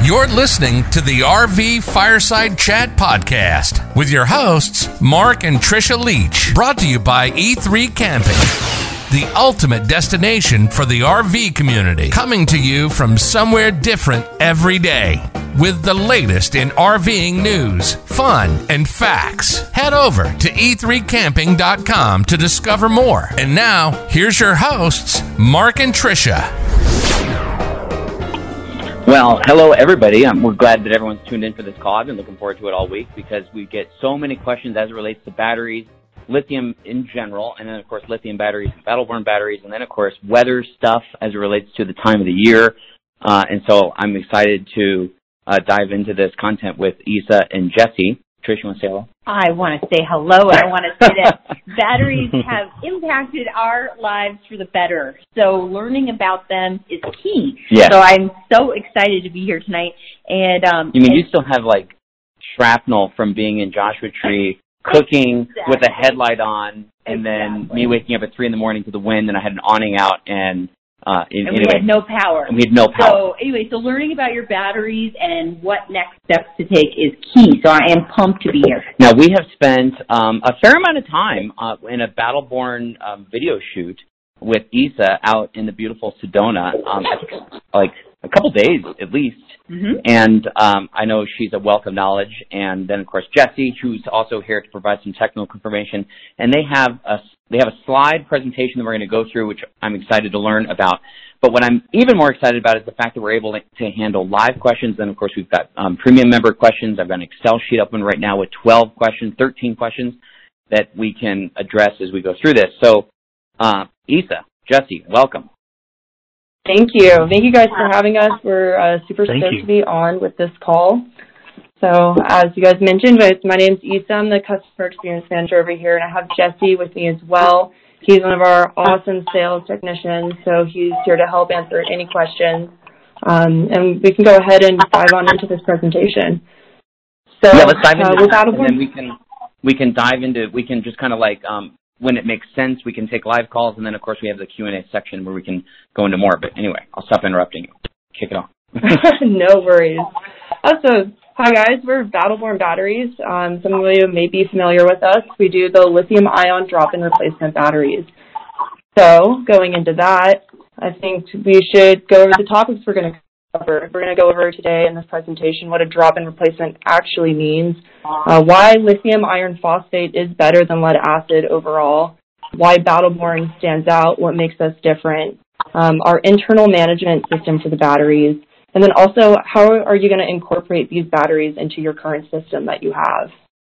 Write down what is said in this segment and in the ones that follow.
You're listening to the RV Fireside Chat Podcast with your hosts, Mark and Trisha Leach, brought to you by E3 Camping, the ultimate destination for the RV community, coming to you from somewhere different every day with the latest in RVing news, fun, and facts. Head over to e3camping.com to discover more. And now, here's your hosts, Mark and Trisha. Well, hello, everybody. We're glad that everyone's tuned in for this call. I've been looking forward to it all week because we get so many questions as it relates to batteries, lithium in general, and then, of course, lithium batteries, Battle-Born batteries, and then, of course, weather stuff as it relates to the time of the year. And so I'm excited to dive into this content with Isa and Jesse. Trish, you want to say hello? I want to say hello. I want to say that batteries have impacted our lives for the better. So learning about them is key. Yes. So I'm so excited to be here tonight. And you still have like shrapnel from being in Joshua Tree, cooking with a headlight on, and then me waking up at 3 a.m. to the wind, and I had an awning out, and we had no power. And we had no power. So learning about your batteries and what next steps to take is key. So I am pumped to be here. Now, we have spent a fair amount of time in a Battle-Born video shoot with Isa out in the beautiful Sedona, I think like a couple days at least. Mm-hmm. And I know she's a wealth of knowledge. And then, of course, Jesse, who's also here to provide some technical information. And they have a slide presentation that we're going to go through, which I'm excited to learn about. But what I'm even more excited about is the fact that we're able to handle live questions. Then, of course, we've got premium member questions. I've got an Excel sheet open right now with 12 questions, 13 questions that we can address as we go through this. So, Isa, Jesse, welcome. Thank you. Thank you guys for having us. We're super stoked to be on with this call. So as you guys mentioned, my name's Isa. I'm the Customer Experience Manager over here, and I have Jesse with me as well. He's one of our awesome sales technicians, so he's here to help answer any questions. And we can go ahead and dive on into this presentation. So yeah, let's dive into that, and then we can dive into, we can just kind of like, when it makes sense, we can take live calls, and then, of course, we have the Q&A section where we can go into more. But anyway, I'll stop interrupting you. Kick it off. No worries. So, hi, guys. We're Battle-Born Batteries. Some of you may be familiar with us. We do the lithium-ion drop-in replacement batteries. So, going into that, I think we should go over the topics we're going to cover. We're going to go over today in this presentation what a drop-in replacement actually means, why lithium iron phosphate is better than lead acid overall, why Battle-Born stands out, what makes us different, our internal management system for the batteries, and then also how are you going to incorporate these batteries into your current system that you have.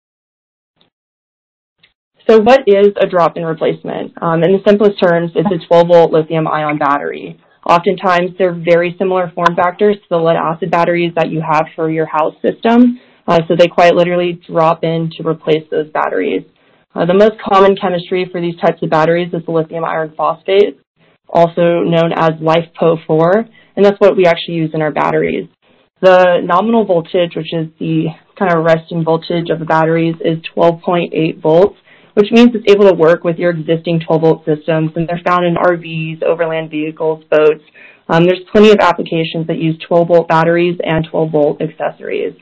So what is a drop-in replacement? In the simplest terms, it's a 12-volt lithium-ion battery. Oftentimes, they're very similar form factors to the lead-acid batteries that you have for your house system, so they quite literally drop in to replace those batteries. The most common chemistry for these types of batteries is the lithium iron phosphate, also known as LiFePO4, and that's what we actually use in our batteries. The nominal voltage, which is the kind of resting voltage of the batteries, is 12.8 volts, which means it's able to work with your existing 12-volt systems, and they're found in RVs, overland vehicles, boats. There's plenty of applications that use 12-volt batteries and 12-volt accessories.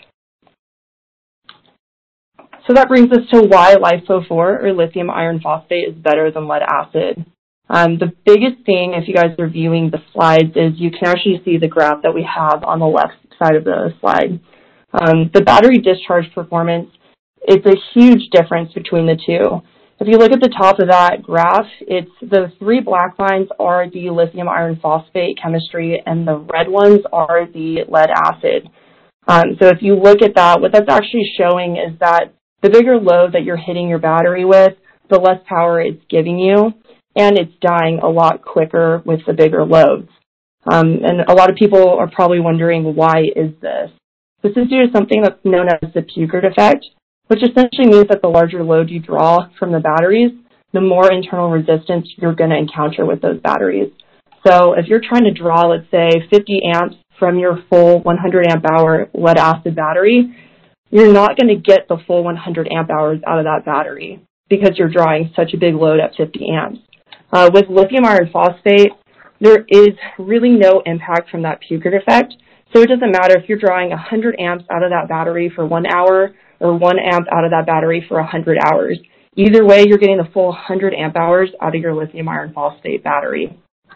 So that brings us to why LiFePO4, or lithium iron phosphate, is better than lead acid. The biggest thing, if you guys are viewing the slides, is you can actually see the graph that we have on the left side of the slide. The battery discharge performance, it's a huge difference between the two. If you look at the top of that graph, it's the 3 black lines are the lithium iron phosphate chemistry, and the red ones are the lead acid. So if you look at that, what that's actually showing is that the bigger load that you're hitting your battery with, the less power it's giving you, and it's dying a lot quicker with the bigger loads. And a lot of people are probably wondering, why is this? This is due to something that's known as the Peugeot effect, which essentially means that the larger load you draw from the batteries, the more internal resistance you're going to encounter with those batteries. So if you're trying to draw, let's say, 50 amps from your full 100 amp hour lead acid battery, you're not going to get the full 100 amp hours out of that battery because you're drawing such a big load at 50 amps. With lithium iron phosphate, there is really no impact from that Puchert effect. So it doesn't matter if you're drawing 100 amps out of that battery for 1 hour or 1 amp out of that battery for 100 hours. Either way, you're getting the full 100 amp hours out of your lithium iron phosphate battery.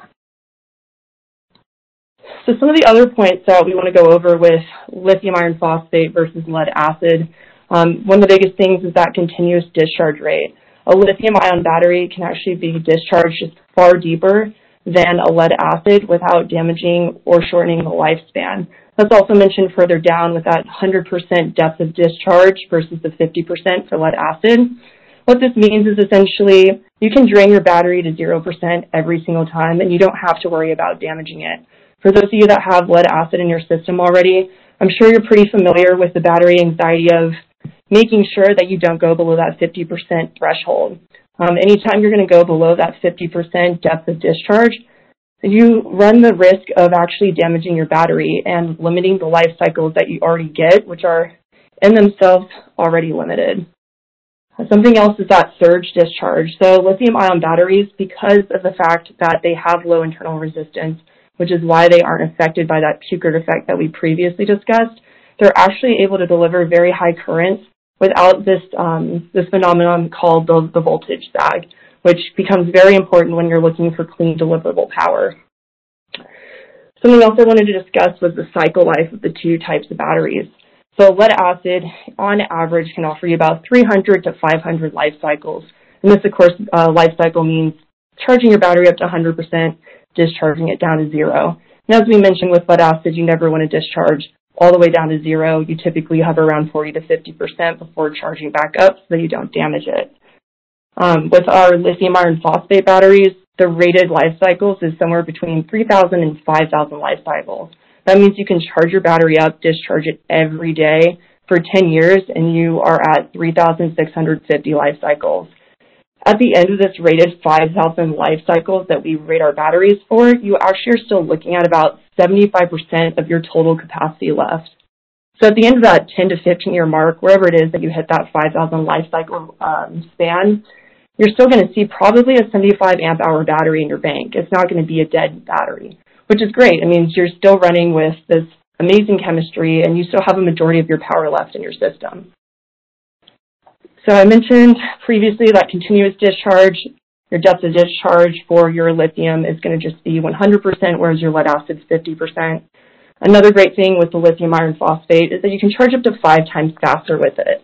So some of the other points that we want to go over with lithium iron phosphate versus lead acid, one of the biggest things is that continuous discharge rate. A lithium ion battery can actually be discharged just far deeper than a lead acid without damaging or shortening the lifespan. That's also mentioned further down with that 100% depth of discharge versus the 50% for lead acid. What this means is essentially you can drain your battery to 0% every single time and you don't have to worry about damaging it. For those of you that have lead acid in your system already, I'm sure you're pretty familiar with the battery anxiety of making sure that you don't go below that 50% threshold. Anytime you're going to go below that 50% depth of discharge, you run the risk of actually damaging your battery and limiting the life cycles that you already get, which are in themselves already limited. Something else is that surge discharge. So lithium-ion batteries, because of the fact that they have low internal resistance, which is why they aren't affected by that Puchert effect that we previously discussed, they're actually able to deliver very high currents without this phenomenon called the voltage sag, which becomes very important when you're looking for clean deliverable power. Something else I wanted to discuss was the cycle life of the two types of batteries. So lead acid, on average, can offer you about 300 to 500 life cycles. And this, of course, life cycle means charging your battery up to 100%, discharging it down to 0. And as we mentioned with lead acid, you never want to discharge all the way down to 0. You typically hover around 40 to 50% before charging back up so that you don't damage it. With our lithium iron phosphate batteries, the rated life cycles is somewhere between 3,000 and 5,000 life cycles. That means you can charge your battery up, discharge it every day for 10 years, and you are at 3,650 life cycles. At the end of this rated 5,000 life cycles that we rate our batteries for, you actually are still looking at about 75% of your total capacity left. So at the end of that 10 to 15 year mark, wherever it is that you hit that 5,000 life cycle span, you're still going to see probably a 75 amp hour battery in your bank. It's not going to be a dead battery, which is great. It means you're still running with this amazing chemistry and you still have a majority of your power left in your system. So I mentioned previously that continuous discharge, your depth of discharge for your lithium is going to just be 100%, whereas your lead acid is 50%. Another great thing with the lithium iron phosphate is that you can charge up to 5 times faster with it.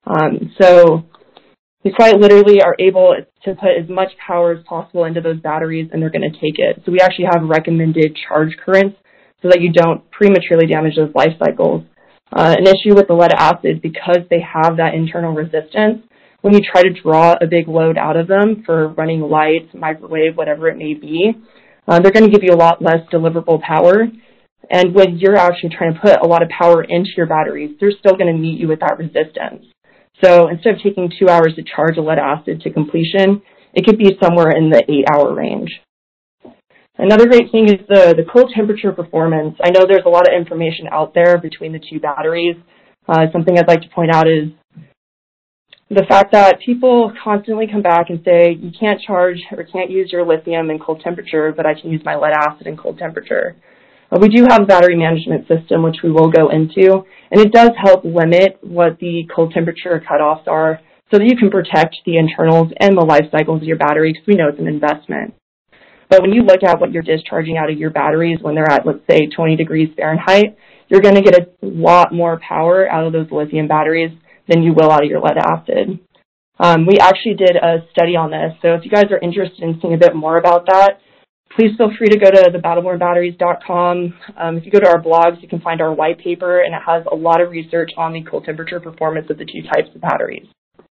So you quite literally are able to put as much power as possible into those batteries and they're going to take it. So we actually have recommended charge currents so that you don't prematurely damage those life cycles. An issue with the lead acid, because they have that internal resistance, when you try to draw a big load out of them for running lights, microwave, whatever it may be, they're going to give you a lot less deliverable power. And when you're actually trying to put a lot of power into your batteries, they're still going to meet you with that resistance. So instead of taking 2 hours to charge a lead acid to completion, it could be somewhere in the 8-hour range. Another great thing is the cold temperature performance. I know there's a lot of information out there between the two batteries. Something I'd like to point out is the fact that people constantly come back and say, you can't charge or can't use your lithium in cold temperature, but I can use my lead acid in cold temperature. We do have a battery management system, which we will go into, and it does help limit what the cold temperature cutoffs are so that you can protect the internals and the life cycles of your battery, because we know it's an investment. But when you look at what you're discharging out of your batteries when they're at, let's say, 20 degrees Fahrenheit, you're going to get a lot more power out of those lithium batteries than you will out of your lead acid. We actually did a study on this, so if you guys are interested in seeing a bit more about that, please feel free to go to thebattlebornbatteries.com. If you go to our blogs, you can find our white paper, and it has a lot of research on the cold temperature performance of the two types of batteries.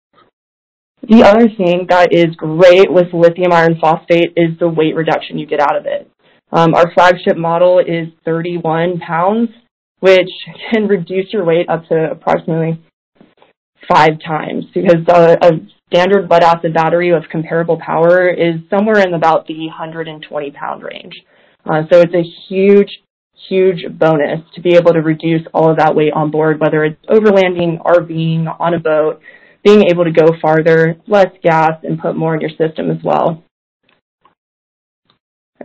The other thing that is great with lithium iron phosphate is the weight reduction you get out of it. Our flagship model is 31 pounds, which can reduce your weight up to approximately 5 times, because a standard lead acid battery with comparable power is somewhere in about the 120 pound range. So it's a huge bonus to be able to reduce all of that weight on board, whether it's overlanding, RVing, on a boat, being able to go farther, less gas, and put more in your system as well.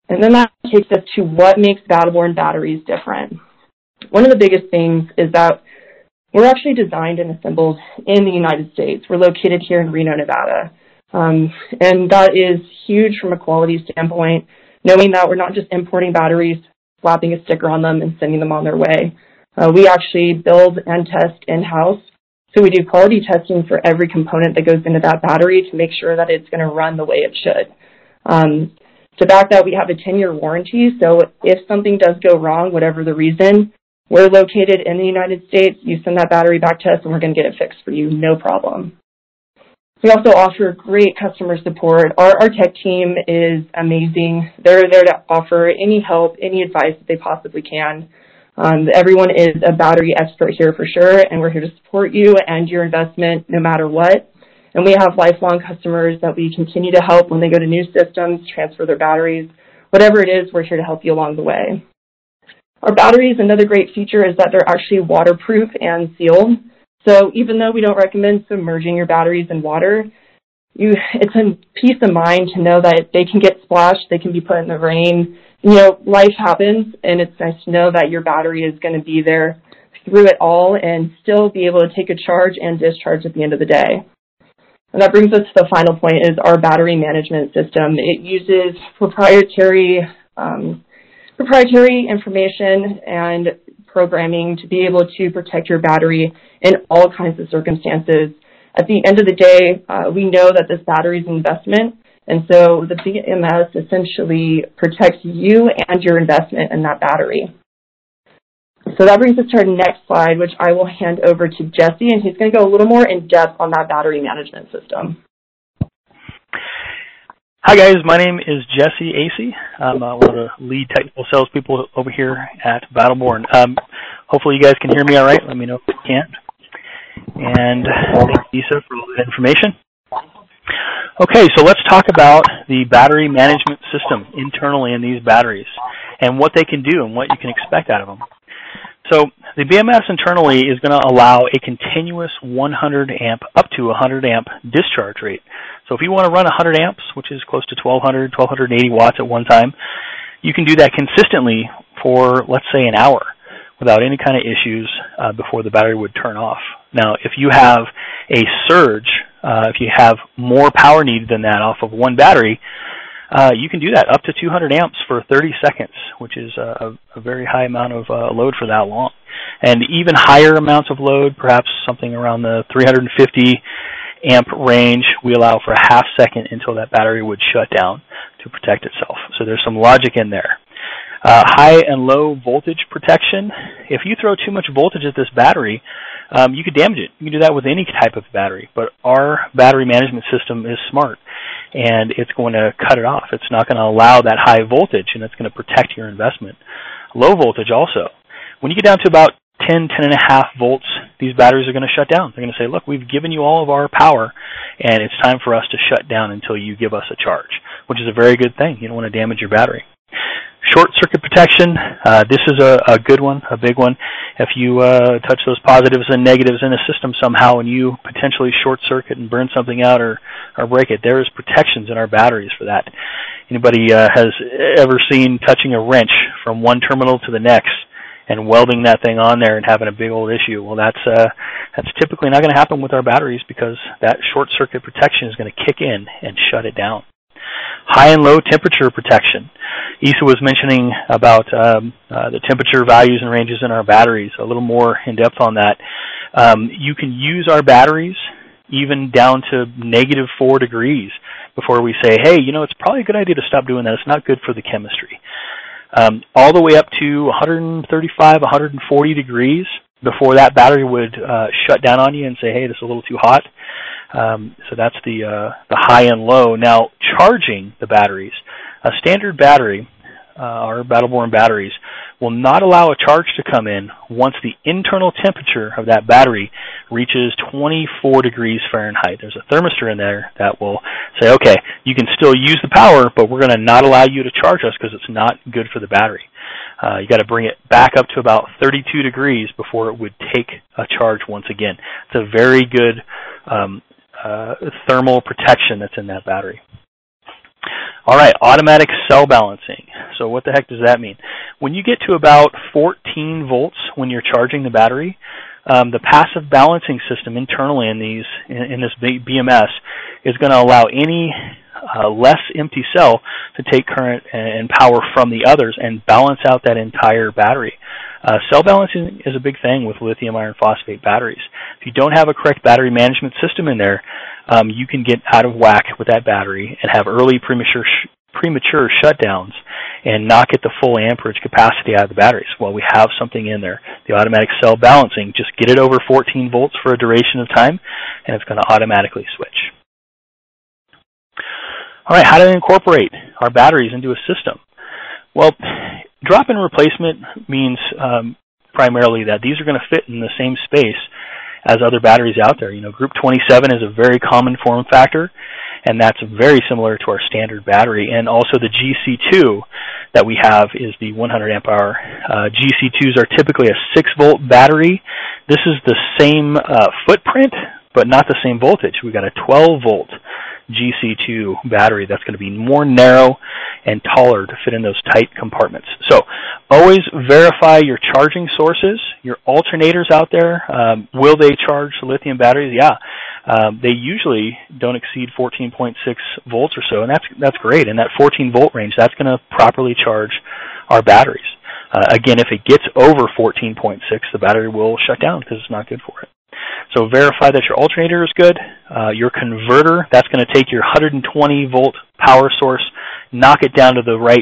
And then that takes us to what makes Battle Born batteries different. One of the biggest things is that we're actually designed and assembled in the United States. We're located here in Reno, Nevada. And that is huge from a quality standpoint, knowing that we're not just importing batteries, slapping a sticker on them and sending them on their way. We actually build and test in-house. So we do quality testing for every component that goes into that battery to make sure that it's going to run the way it should. To back that, we have a 10-year warranty. So if something does go wrong, whatever the reason, we're located in the United States. You send that battery back to us and we're going to get it fixed for you, no problem. We also offer great customer support. Our tech team is amazing. They're there to offer any help, any advice that they possibly can. Everyone is a battery expert here for sure, and we're here to support you and your investment no matter what. And we have lifelong customers that we continue to help when they go to new systems, transfer their batteries. Whatever it is, we're here to help you along the way. Our batteries, another great feature is that they're actually waterproof and sealed. So even though we don't recommend submerging your batteries in water, it's a peace of mind to know that they can get splashed, they can be put in the rain. You know, life happens, and it's nice to know that your battery is going to be there through it all and still be able to take a charge and discharge at the end of the day. And that brings us to the final point, is our battery management system. It uses proprietary information and programming to be able to protect your battery in all kinds of circumstances. At the end of the day, we know that this battery is an investment, and so the BMS essentially protects you and your investment in that battery. So that brings us to our next slide, which I will hand over to Jesse, and he's going to go a little more in depth on that battery management system. Hi guys, my name is Jesse Acey. I'm one of the lead technical salespeople over here at Battle Born. Hopefully you guys can hear me all right. Let me know if you can't. And thank you, Lisa, for all that information. Okay, so let's talk about the battery management system internally in these batteries and what they can do and what you can expect out of them. So the BMS internally is going to allow a continuous 100 amp up to 100 amp discharge rate. So if you want to run 100 amps, which is close to 1280 watts at one time, you can do that consistently for, let's say, an hour without any kind of issues before the battery would turn off. Now, if you have a surge, if you have more power needed than that off of one battery, you can do that up to 200 amps for 30 seconds, which is a very high amount of load for that long. And even higher amounts of load, perhaps something around the 350 amp range, we allow for a half second until that battery would shut down to protect itself. So there's some logic in there. High and low voltage protection. If you throw too much voltage at this battery, you could damage it. You can do that with any type of battery, but our battery management system is smart, and it's going to cut it off. It's not going to allow that high voltage, and it's going to protect your investment. Low voltage also. When you get down to about 10.5 volts, these batteries are going to shut down. They're going to say, look, we've given you all of our power, and it's time for us to shut down until you give us a charge, which is a very good thing. You don't want to damage your battery. Short circuit protection, this is a good one, a big one. If you touch those positives and negatives in a system somehow and you potentially short circuit and burn something out or break it, there is protections in our batteries for that. Anybody has ever seen touching a wrench from one terminal to the next and welding that thing on there and having a big old issue? Well, that's typically not going to happen with our batteries because that short circuit protection is going to kick in and shut it down. High and low temperature protection. Isa was mentioning about the temperature values and ranges in our batteries, a little more in depth on that. You can use our batteries even down to -4 degrees before we say, hey, you know, it's probably a good idea to stop doing that. It's not good for the chemistry. All the way up to 135, 140 degrees before that battery would shut down on you and say, hey, this is a little too hot. So that's the high and low. Now, charging the batteries. A standard battery, our Battle Born batteries, will not allow a charge to come in once the internal temperature of that battery reaches 24 degrees Fahrenheit. There's a thermistor in there that will say, okay, you can still use the power, but we're going to not allow you to charge us because it's not good for the battery. You got to bring it back up to about 32 degrees before it would take a charge once again. It's a very good thermal protection that's in that battery. All right, automatic cell balancing. So what the heck does that mean? When you get to about 14 volts when you're charging the battery, the passive balancing system internally in this BMS is going to allow any less empty cell to take current and power from the others and balance out that entire battery. Cell balancing is a big thing with lithium iron phosphate batteries. If you don't have a correct battery management system in there, you can get out of whack with that battery and have early premature shutdowns and not get the full amperage capacity out of the batteries. Well, we have something in there. The automatic cell balancing, just get it over 14 volts for a duration of time, and it's going to automatically switch. All right, how do we incorporate our batteries into a system? Well, drop-in replacement means primarily that these are going to fit in the same space as other batteries out there. You know, Group 27 is a very common form factor, and that's very similar to our standard battery. And also the GC2 that we have is the 100 amp hour. GC2s are typically a 6-volt battery. This is the same footprint, but not the same voltage. We've got a 12-volt GC2 battery that's going to be more narrow and taller to fit in those tight compartments. So always verify your charging sources, your alternators out there. Will they charge lithium batteries? Yeah. They usually don't exceed 14.6 volts or so, and that's great. In that 14-volt range, that's going to properly charge our batteries. Again, if it gets over 14.6, the battery will shut down because it's not good for it. So verify that your alternator is good. Your converter, that's going to take your 120-volt power source, knock it down to the right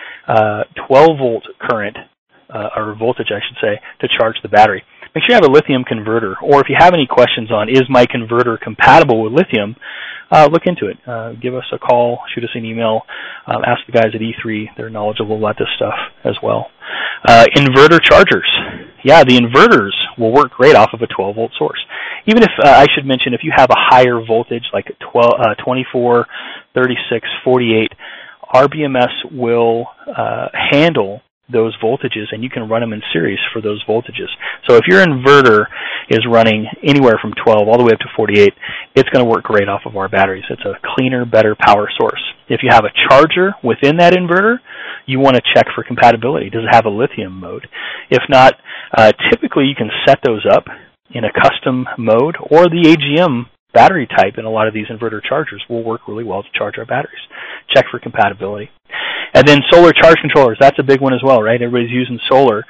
12-volt current, or voltage, I should say, to charge the battery. Make sure you have a lithium converter, or if you have any questions on is my converter compatible with lithium, look into it. Give us a call, shoot us an email, ask the guys at E3. They're knowledgeable about this stuff as well. Inverter chargers. Yeah, the inverters will work great off of a 12-volt source. Even if, I should mention, if you have a higher voltage, like 24, 36, 48, our BMS will handle those voltages, and you can run them in series for those voltages. So if your inverter is running anywhere from 12 all the way up to 48, it's going to work great off of our batteries. It's a cleaner, better power source. If you have a charger within that inverter, you want to check for compatibility. Does it have a lithium mode? If not, typically you can set those up in a custom mode, or the AGM battery type in a lot of these inverter chargers will work really well to charge our batteries. Check for compatibility. And then solar charge controllers, that's a big one as well, right? Everybody's using solar.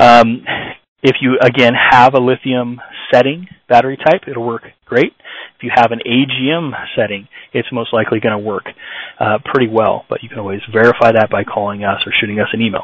If you, again, have a lithium setting battery type, it'll work great. If you have an AGM setting, it's most likely going to work pretty well, but you can always verify that by calling us or shooting us an email.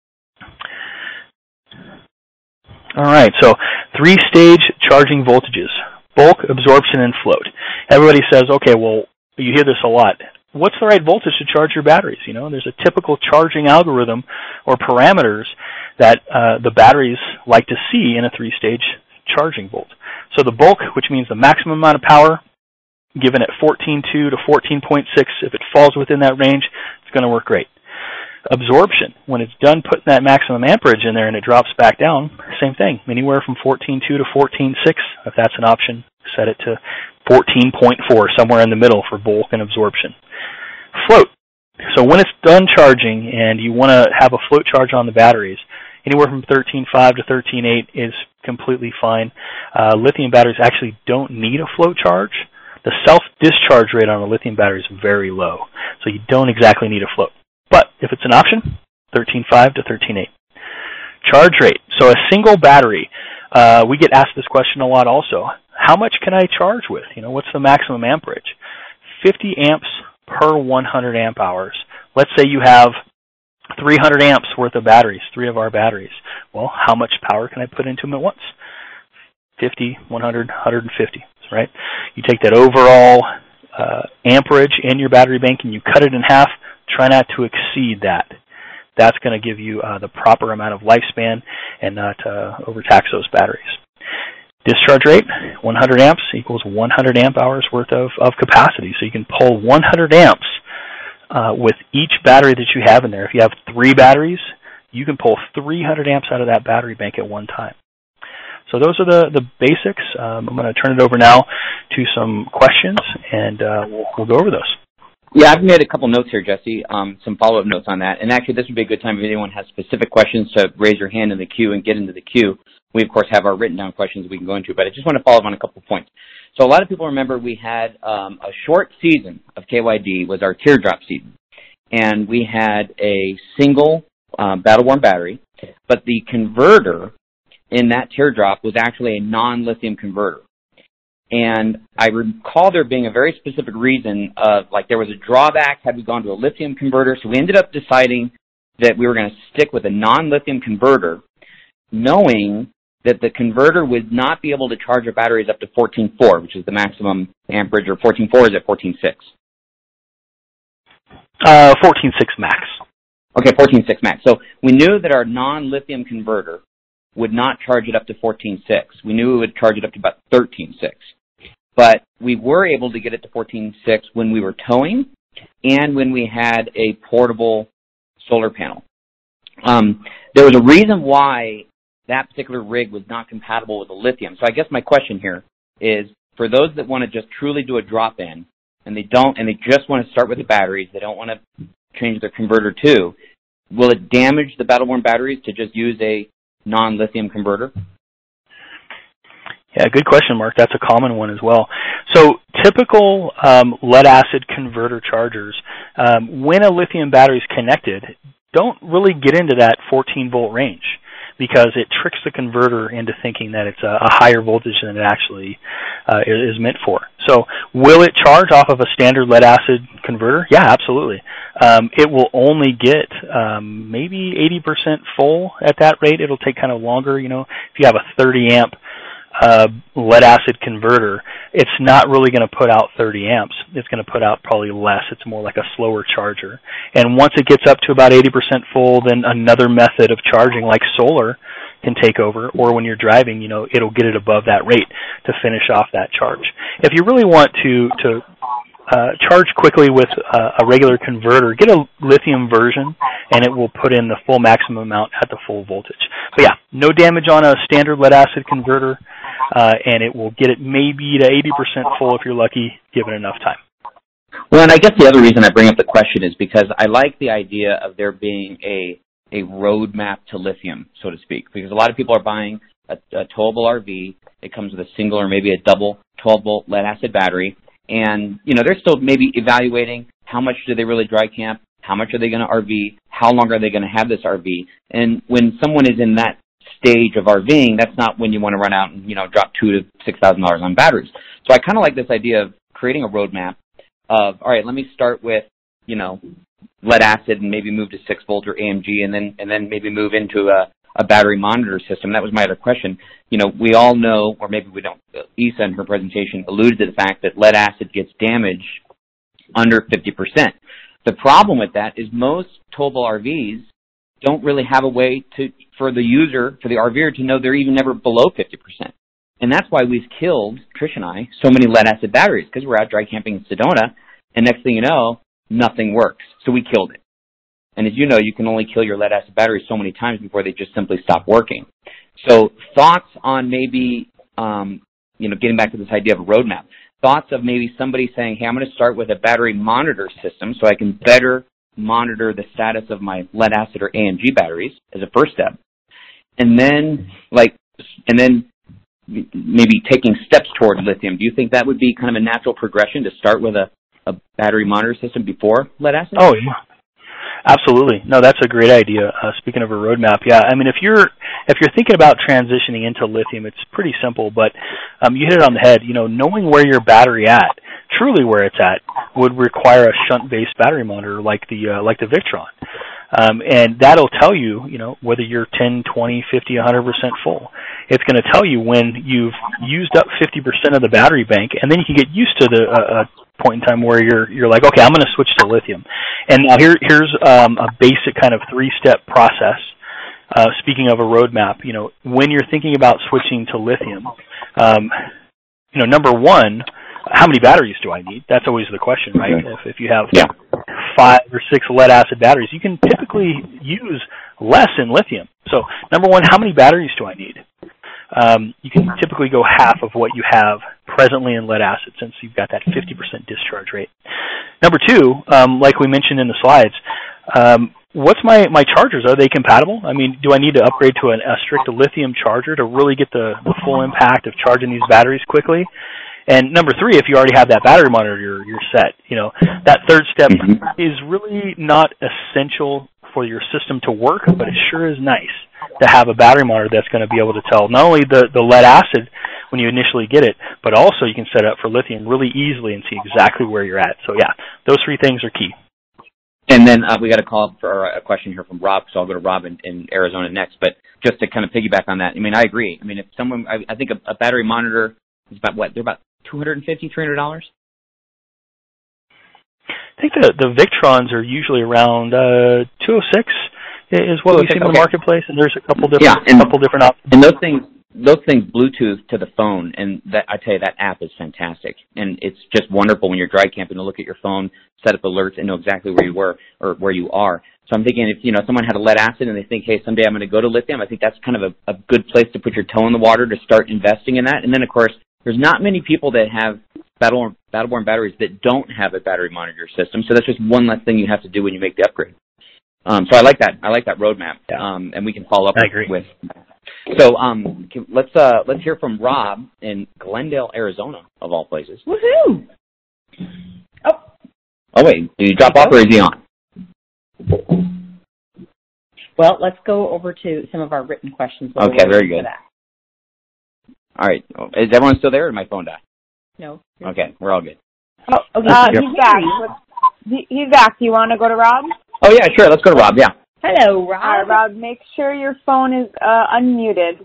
All right, so 3-stage charging voltages, bulk, absorption, and float. Everybody says, okay, well, you hear this a lot. What's the right voltage to charge your batteries? You know, there's a typical charging algorithm or parameters that the batteries like to see in a 3-stage charging volt. So the bulk, which means the maximum amount of power, given at 14.2 to 14.6, if it falls within that range, it's going to work great. Absorption, when it's done putting that maximum amperage in there and it drops back down, same thing, anywhere from 14.2 to 14.6. If that's an option, set it to 14.4, somewhere in the middle for bulk and absorption. Float. So when it's done charging and you want to have a float charge on the batteries, anywhere from 13.5 to 13.8 is completely fine. Lithium batteries actually don't need a float charge. The self-discharge rate on a lithium battery is very low, so you don't exactly need a float. But if it's an option, 13.5 to 13.8. Charge rate. So a single battery, we get asked this question a lot also. How much can I charge with? You know, what's the maximum amperage? 50 amps per 100 amp hours. Let's say you have 300 amps worth of batteries, 3 of our batteries. Well, how much power can I put into them at once? 50, 100, 150, right? You take that overall amperage in your battery bank and you cut it in half. Try not to exceed that. That's going to give you the proper amount of lifespan and not overtax those batteries. Discharge rate, 100 amps equals 100 amp hours worth of capacity. So you can pull 100 amps with each battery that you have in there. If you have 3 batteries, you can pull 300 amps out of that battery bank at one time. So those are the basics. I'm going to turn it over now to some questions, and we'll go over those. Yeah, I've made a couple notes here, Jesse, some follow-up notes on that. And actually, this would be a good time if anyone has specific questions to raise your hand in the queue and get into the queue. We, of course, have our written down questions we can go into, but I just want to follow up on a couple of points. So a lot of people remember we had a short season of KYD was our teardrop season. And we had a single Battle-Born battery, but the converter in that teardrop was actually a non-lithium converter. And I recall there being a very specific reason of, like, there was a drawback had we gone to a lithium converter, so we ended up deciding that we were going to stick with a non-lithium converter, knowing that the converter would not be able to charge our batteries up to 14.4, which is the maximum amperage, or 14.4 is at 14.6? 14.6 max. Okay, 14.6 max. So we knew that our non-lithium converter would not charge it up to 14.6. We knew it would charge it up to about 13.6. But we were able to get it to 14.6 when we were towing and when we had a portable solar panel. There was a reason why that particular rig was not compatible with the lithium. So I guess my question here is, for those that want to just truly do a drop-in, and they just want to start with the batteries, they don't want to change their converter too, will it damage the Battle-Born batteries to just use a non-lithium converter? Yeah, good question, Mark. That's a common one as well. So typical lead-acid converter chargers, when a lithium battery is connected, don't really get into that 14-volt range because it tricks the converter into thinking that it's a higher voltage than it actually is meant for. So will it charge off of a standard lead-acid converter? Yeah, absolutely. It will only get maybe 80% full at that rate. It'll take kind of longer. You know, if you have a 30-amp lead-acid converter, it's not really going to put out 30 amps. It's going to put out probably less. It's more like a slower charger. And once it gets up to about 80% full, then another method of charging, like solar, can take over. Or when you're driving, you know, it'll get it above that rate to finish off that charge. If you really want to charge quickly with a regular converter, get a lithium version, and it will put in the full maximum amount at the full voltage. But yeah, no damage on a standard lead-acid converter, and it will get it maybe to 80% full if you're lucky, given enough time. Well, and I guess the other reason I bring up the question is because I like the idea of there being a roadmap to lithium, so to speak, because a lot of people are buying a towable RV. It comes with a single or maybe a double 12-volt lead-acid battery, and, you know, they're still maybe evaluating how much do they really dry camp, how much are they going to RV, how long are they going to have this RV. And when someone is in that stage of RVing, that's not when you want to run out and, you know, drop $2,000 to $6,000 on batteries. So I kind of like this idea of creating a roadmap of, all right, let me start with, you know, lead acid and maybe move to 6-volt or AMG and then maybe move into a battery monitor system. That was my other question. You know, we all know, or maybe we don't, Isa in her presentation alluded to the fact that lead acid gets damaged under 50%. The problem with that is most towable RVs don't really have a way for the user, for the RVer to know they're even never below 50%. And that's why we've killed, Trish and I, so many lead acid batteries, because we're out dry camping in Sedona, and next thing you know, nothing works. So we killed it. And as you know, you can only kill your lead acid batteries so many times before they just simply stop working. So thoughts on maybe, you know, getting back to this idea of a roadmap, thoughts of maybe somebody saying, hey, I'm going to start with a battery monitor system so I can better monitor the status of my lead acid or AMG batteries as a first step. And then maybe taking steps toward lithium. Do you think that would be kind of a natural progression to start with a battery monitor system before lead acid? Oh, yeah. Absolutely. No, that's a great idea. Speaking of a roadmap, yeah. I mean, if you're thinking about transitioning into lithium, it's pretty simple, but you hit it on the head. You know, knowing where your battery at, truly where it's at, would require a shunt-based battery monitor like the Victron. And that'll tell you, you know, whether you're 10, 20, 50, 100% full. It's going to tell you when you've used up 50% of the battery bank, and then you can get used to the point in time where you're like, okay, I'm going to switch to lithium. And now here's a basic kind of 3-step process. Speaking of a roadmap, you know, when you're thinking about switching to lithium, you know, number one, how many batteries do I need? That's always the question, right? If you have 5 or 6 lead-acid batteries, you can typically use less in lithium. So, number one, how many batteries do I need? You can typically go half of what you have presently in lead acid, since you've got that 50% discharge rate. Number two, like we mentioned in the slides, what's my chargers? Are they compatible? I mean, do I need to upgrade to a strict lithium charger to really get the full impact of charging these batteries quickly? And number three, if you already have that battery monitor, you're set. You know, that third step is really not essential for your system to work, but it sure is nice to have a battery monitor that's going to be able to tell not only the lead acid when you initially get it, but also you can set it up for lithium really easily and see exactly where you're at. So yeah, those three things are key. And then we got a call for a question here from Rob, so I'll go to Rob in Arizona next. But just to kind of piggyback on that, I mean, I agree. I mean, if someone, I think a battery monitor is about what? They're about $250, $300. I think the Victrons are usually around $206 is what we see in the marketplace, and there's a couple different options. And those things Bluetooth to the phone, and that, I tell you, that app is fantastic. And it's just wonderful when you're dry camping to look at your phone, set up alerts, and know exactly where you were or where you are. So I'm thinking if, someone had a lead acid and they think, hey, someday I'm going to go to lithium, I think that's kind of a good place to put your toe in the water to start investing in that. And then, of course, there's not many people that have Battleborn batteries that don't have a battery monitor system. So that's just one less thing you have to do when you make the upgrade. So I like that. I like that roadmap. Yeah. And we can follow up with. So let's hear from Rob in Glendale, Arizona, of all places. Woohoo! Oh wait, did you drop off or is he on? Well, let's go over to some of our written questions. Okay, very good. All right, is everyone still there, or did my phone die? No. Okay, we're all good. Oh, okay. He's back. He's back. Do you want to go to Rob? Oh yeah, sure. Let's go to Rob. Yeah. Hello, Rob. All right, Rob, make sure your phone is unmuted.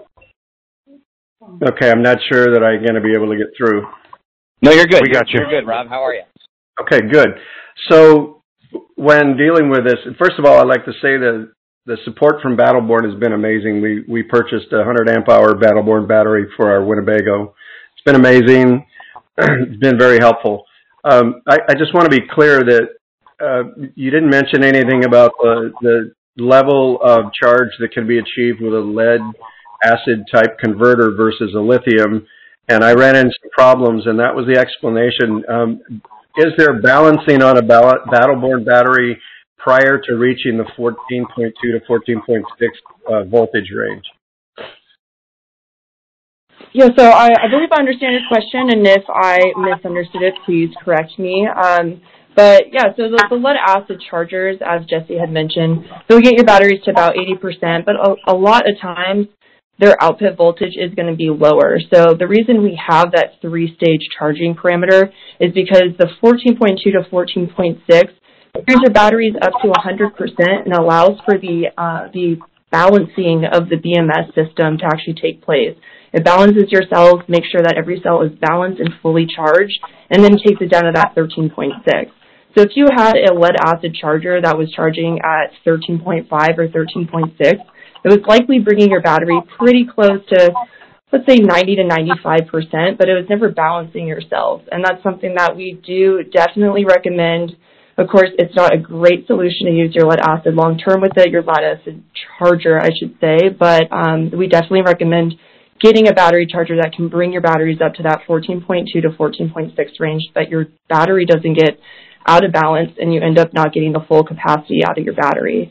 Okay, I'm not sure that I'm going to be able to get through. No, you're good. We got you. You're good, Rob. How are you? Okay, good. So when dealing with this, first of all, I'd like to say that the support from Battleborn has been amazing. We purchased a 100 amp hour Battleborn battery for our Winnebago. It's been amazing. It's been very helpful. I just want to be clear that you didn't mention anything about the level of charge that can be achieved with a lead acid type converter versus a lithium, and I ran into some problems, and that was the explanation. Is there balancing on a Battleborn battery prior to reaching the 14.2 to 14.6 voltage range? Yeah, so I believe I understand your question, and if I misunderstood it, please correct me. But yeah, so the lead acid chargers, as Jesse had mentioned, they'll get your batteries to about 80%, but a lot of times their output voltage is going to be lower. So the reason we have that 3-stage charging parameter is because the 14.2 to 14.6 brings your batteries up to 100% and allows for the balancing of the BMS system to actually take place. It balances your cells, makes sure that every cell is balanced and fully charged, and then takes it down to that 13.6. So if you had a lead acid charger that was charging at 13.5 or 13.6, it was likely bringing your battery pretty close to, let's say, 90 to 95%, but it was never balancing your cells. And that's something that we do definitely recommend. Of course, it's not a great solution to use your lead acid long-term with it, your lead acid charger, I should say, but we definitely recommend getting a battery charger that can bring your batteries up to that 14.2 to 14.6 range, that your battery doesn't get out of balance and you end up not getting the full capacity out of your battery.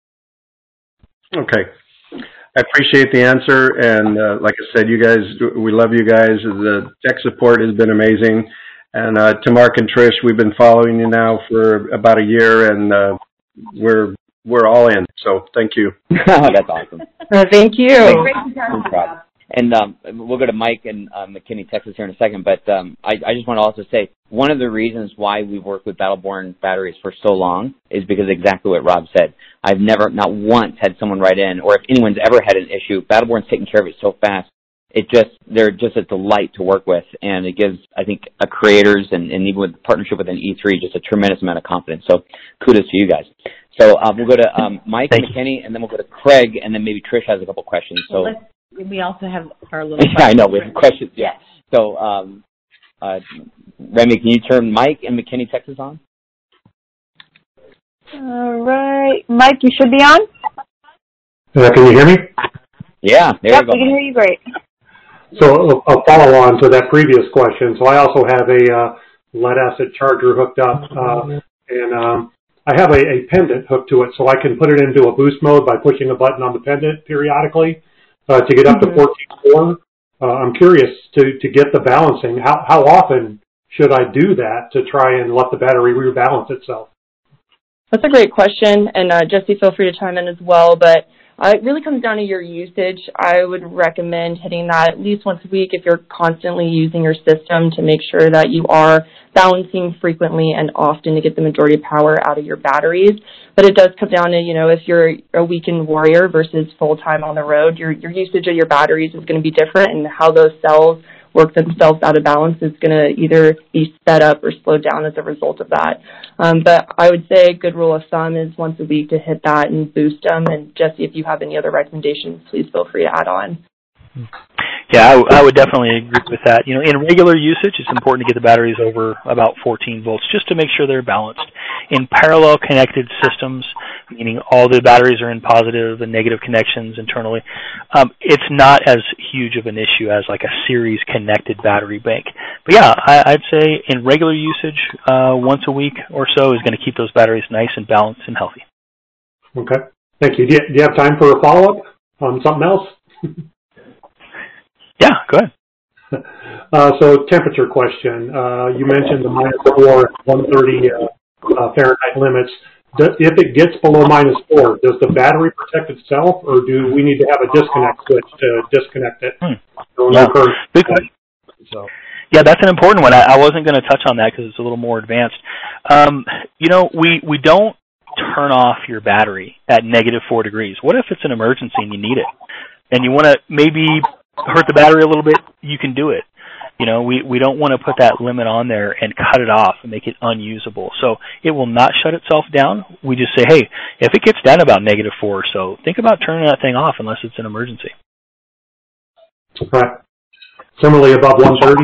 Okay. I appreciate the answer, and like I said, you guys, we love you guys. The tech support has been amazing, and to Mark and Trish, we've been following you now for about a year, and we're all in, so thank you. That's awesome. Thank you. Great to talk to you, Rob. And we'll go to Mike in McKinney, Texas here in a second, but I just want to also say one of the reasons why we've worked with Battleborn batteries for so long is because exactly what Rob said. I've never, not once, had someone write in, or if anyone's ever had an issue, Battleborn's taking care of it so fast. They're just a delight to work with, and it gives, I think, creators and even with partnership with an E3 just a tremendous amount of confidence. So kudos to you guys. So we'll go to Mike and McKinney, and then we'll go to Craig, and then maybe Trish has a couple questions. So. We also have our little yeah, I know, we have questions. Yeah. So, Remy, can you turn Mike in McKinney, Texas on? All right. Mike, you should be on. Can you hear me? Yeah, there you go. We can hear you great. So a follow-on to that previous question. So I also have a lead-acid charger hooked up, and I have a pendant hooked to it, so I can put it into a boost mode by pushing a button on the pendant periodically to get up to 14.4. I'm curious to get the balancing. How often should I do that to try and let the battery rebalance itself? That's a great question, and Jesse, feel free to chime in as well, but it really comes down to your usage. I would recommend hitting that at least once a week if you're constantly using your system to make sure that you are balancing frequently and often to get the majority of power out of your batteries. But it does come down to, if you're a weekend warrior versus full-time on the road, your usage of your batteries is going to be different, and how those cells work themselves out of balance is going to either be sped up or slowed down as a result of that. But I would say a good rule of thumb is once a week to hit that and boost them. And Jesse, if you have any other recommendations, please feel free to add on. Yeah, I would definitely agree with that. In regular usage, it's important to get the batteries over about 14 volts just to make sure they're balanced. In parallel connected systems, meaning all the batteries are in positive and negative connections internally, it's not as huge of an issue as like a series connected battery bank. But yeah, I'd say in regular usage, once a week or so is going to keep those batteries nice and balanced and healthy. Okay, thank you. Do you have time for a follow-up on something else? Yeah, go ahead. So temperature question. You mentioned the -4 at 130 Fahrenheit limits. If it gets below -4, does the battery protect itself, or do we need to have a disconnect switch to disconnect it? Yeah, that's an important one. I wasn't going to touch on that because it's a little more advanced. We don't turn off your battery at -4 degrees. What if it's an emergency and you need it, and you want to maybe hurt the battery a little bit? You can do it. We don't want to put that limit on there and cut it off and make it unusable. So it will not shut itself down. We just say, hey, if it gets down about -4 or so, think about turning that thing off unless it's an emergency. Okay. Similarly, above 130?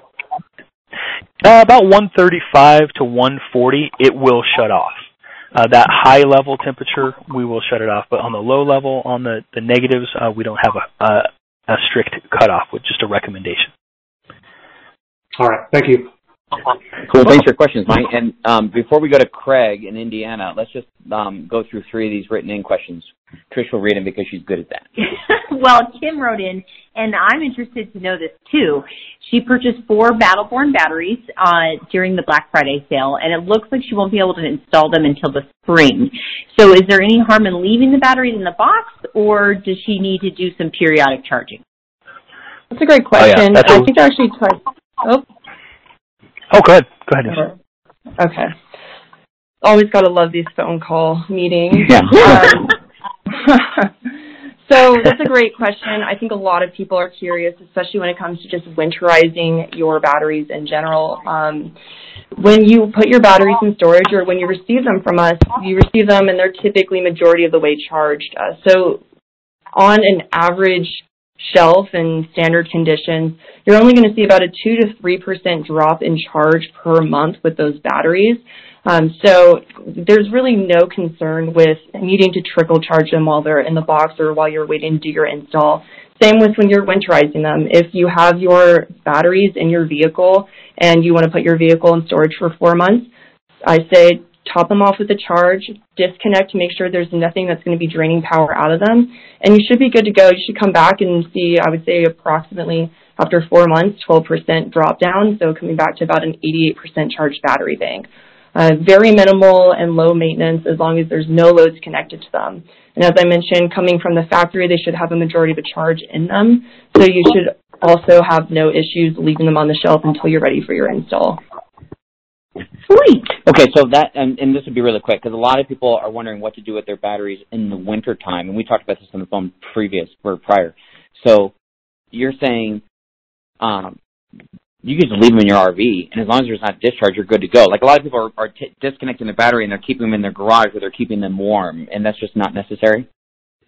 About 135 to 140, it will shut off. That high level temperature, we will shut it off. But on the low level, on the negatives, we don't have a strict cutoff, with just a recommendation. All right. Thank you. Cool. Thanks for your questions, Mike. And before we go to Craig in Indiana, let's just go through 3 of these written-in questions. Trish will read them because she's good at that. Well, Kim wrote in, and I'm interested to know this too. She purchased 4 Battleborn batteries during the Black Friday sale, and it looks like she won't be able to install them until the spring. So is there any harm in leaving the batteries in the box, or does she need to do some periodic charging? That's a great question. I think they're actually go ahead. Okay. Always got to love these phone call meetings. Yeah. So that's a great question. I think a lot of people are curious, especially when it comes to just winterizing your batteries in general. When you put your batteries in storage, or when you receive them from us, you receive them and they're typically majority of the way charged. So on an average shelf in standard conditions, you're only going to see about a 2 to 3% drop in charge per month with those batteries. So there's really no concern with needing to trickle charge them while they're in the box or while you're waiting to do your install. Same with when you're winterizing them. If you have your batteries in your vehicle and you want to put your vehicle in storage for 4 months, I say top them off with a charge, disconnect to make sure there's nothing that's going to be draining power out of them, and you should be good to go. You should come back and see, I would say, approximately after 4 months, 12% drop down, so coming back to about an 88% charged battery bank. Very minimal and low maintenance as long as there's no loads connected to them. And as I mentioned, coming from the factory, they should have a majority of a charge in them, so you should also have no issues leaving them on the shelf until you're ready for your install. Sweet. Okay, so that, and this would be really quick, because a lot of people are wondering what to do with their batteries in the winter time, and we talked about this on the phone prior. So you're saying you can just leave them in your RV, and as long as there's not discharge, you're good to go. Like a lot of people are disconnecting their battery, and they're keeping them in their garage where they're keeping them warm, and that's just not necessary?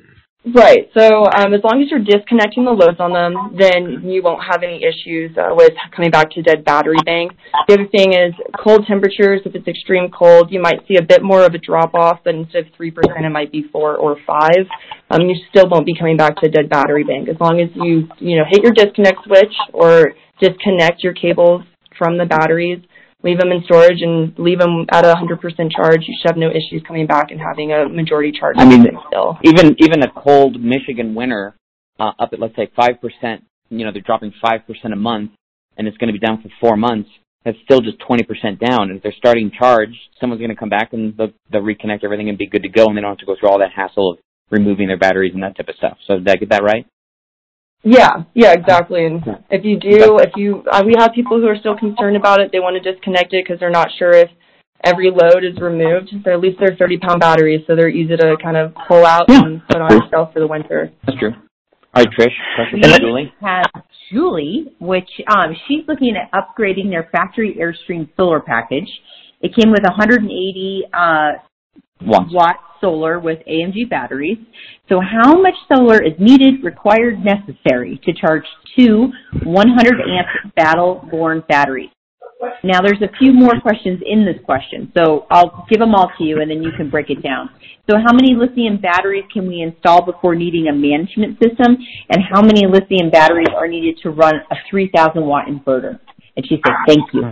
Right. So as long as you're disconnecting the loads on them, then you won't have any issues with coming back to dead battery bank. The other thing is cold temperatures. If it's extreme cold, you might see a bit more of a drop-off, but instead of 3%, it might be 4 or 5. You still won't be coming back to a dead battery bank. As long as you hit your disconnect switch or disconnect your cables from the batteries, leave them in storage and leave them at 100% charge, you should have no issues coming back and having a majority charge. I mean, still. even a cold Michigan winter, up at, let's say, 5%, they're dropping 5% a month, and it's going to be down for 4 months, that's still just 20% down. And if they're starting charge, someone's going to come back and they'll reconnect everything and be good to go, and they don't have to go through all that hassle of removing their batteries and that type of stuff. So did I get that right? Yeah, exactly. And if you do, we have people who are still concerned about it. They want to disconnect it because they're not sure if every load is removed. At least they're 30-pound batteries, so they're easy to kind of pull out and put on yourself for the winter. That's true. All right, Trish, question for Julie. We have Julie, which she's looking at upgrading their factory Airstream solar package. It came with 180 watt solar with AMG batteries. So how much solar is needed, required, necessary to charge 2 100-amp Battle-Born batteries? Now, there's a few more questions in this question, so I'll give them all to you, and then you can break it down. So how many lithium batteries can we install before needing a management system, and how many lithium batteries are needed to run a 3,000-watt inverter? And she said, thank you.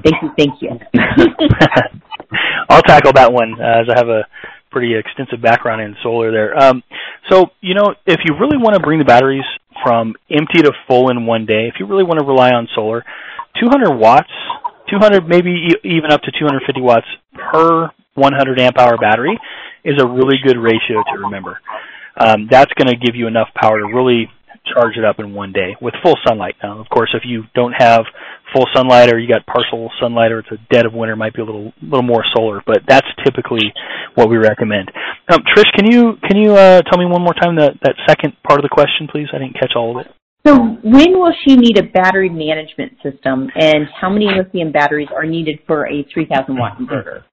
I'll tackle that one, as I have a pretty extensive background in solar there. So, if you really want to bring the batteries from empty to full in one day, if you really want to rely on solar, 200 watts, 200, maybe even up to 250 watts per 100 amp hour battery is a really good ratio to remember. That's going to give you enough power to really charge it up in one day with full sunlight. Now, of course, if you don't have full sunlight or you got partial sunlight or it's a dead of winter, it might be a little more solar, but that's typically what we recommend. Trish, can you tell me one more time that second part of the question, please? I didn't catch all of it. So when will she need a battery management system, and how many lithium batteries are needed for a 3,000-watt inverter?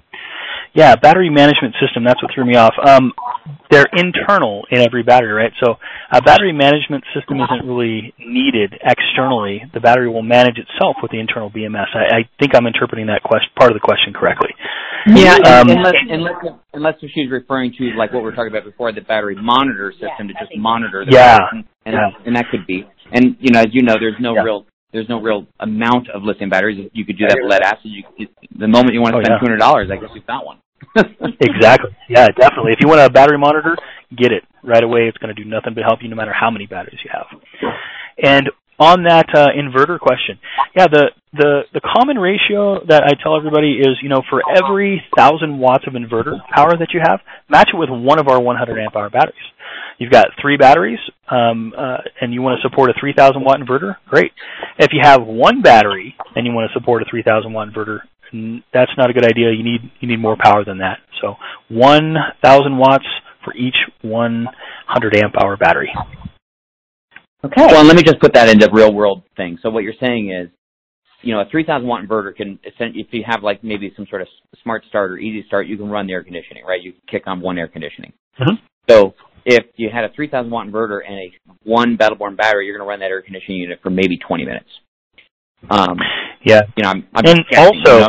Yeah, battery management system, that's what threw me off. They're internal in every battery, right? So a battery management system isn't really needed externally. The battery will manage itself with the internal BMS. I think I'm interpreting that part of the question correctly. Yeah, unless she's referring to, like what we were talking about before, the battery monitor system to just monitor the battery. And that could be. And, as you know, there's no real amount of lithium batteries. You could do that with lead acid. The moment you want to spend $200, I guess you've got one. Exactly. Yeah, definitely. If you want a battery monitor, get it right away. It's going to do nothing but help you no matter how many batteries you have. And on that inverter question, the common ratio that I tell everybody is, for every 1,000 watts of inverter power that you have, match it with one of our 100 amp hour batteries. You've got 3 batteries, and you want to support a 3,000 watt inverter, great. If you have 1 battery and you want to support a 3,000 watt inverter, that's not a good idea. You need more power than that. So 1,000 watts for each 100 amp hour battery. Okay. Well, let me just put that into real world thing. So what you're saying is, a 3,000 watt inverter can, if you have like maybe some sort of smart start or easy start, you can run the air conditioning, right? You can kick on one air conditioning. Mm-hmm. So if you had a 3,000 watt inverter and a 1 Battle-Born battery, you're going to run that air conditioning unit for maybe 20 minutes. I'm and also,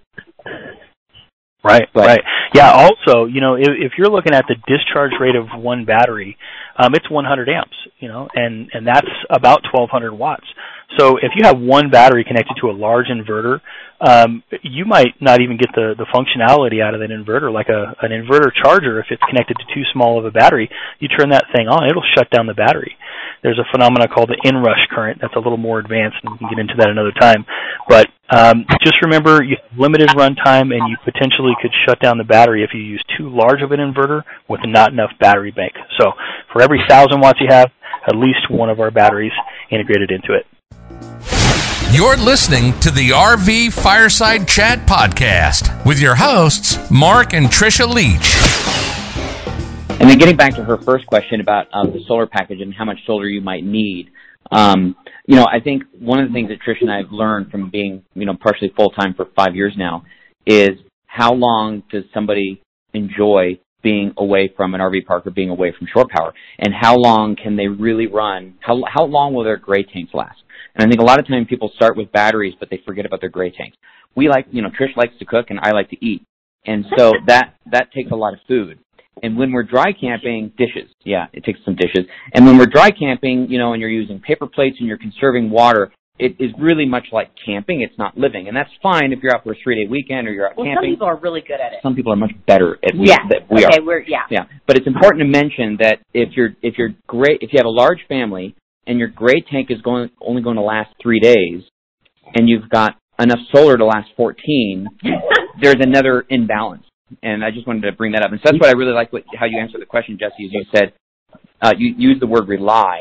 right. Yeah. Also, if you're looking at the discharge rate of 1 battery, it's 100 amps, and that's about 1,200 watts. So if you have 1 battery connected to a large inverter, you might not even get the functionality out of that inverter. Like an inverter charger, if it's connected to too small of a battery, you turn that thing on, it'll shut down the battery. There's a phenomenon called the inrush current that's a little more advanced, and we can get into that another time. But just remember, you have limited run time, and you potentially could shut down the battery if you use too large of an inverter with not enough battery bank. So for every 1,000 watts you have, at least one of our batteries integrated into it. You're listening to the RV Fireside Chat Podcast with your hosts, Mark and Trisha Leach. And then getting back to her first question about the solar package and how much solar you might need, I think one of the things that Trisha and I have learned from being, partially full-time for 5 years now is how long does somebody enjoy being away from an RV park or being away from shore power, and how long can they really run? How long will their gray tanks last? And I think a lot of times people start with batteries, but they forget about their gray tanks. We like, Trish likes to cook, and I like to eat, and so that takes a lot of food. And when we're dry camping, dishes. Yeah, it takes some dishes. And when we're dry camping, and you're using paper plates and you're conserving water, it is really much like camping. It's not living. And that's fine if you're out for a 3-day weekend or you're out camping. Some people are really good at it. Some people are much better at it than we are. Yeah. But it's important to mention that if you have a large family and your gray tank is only going to last 3 days and you've got enough solar to last 14, there's another imbalance. And I just wanted to bring that up. And so that's what I really like how you answered the question, Jesse, is you said, you used the word rely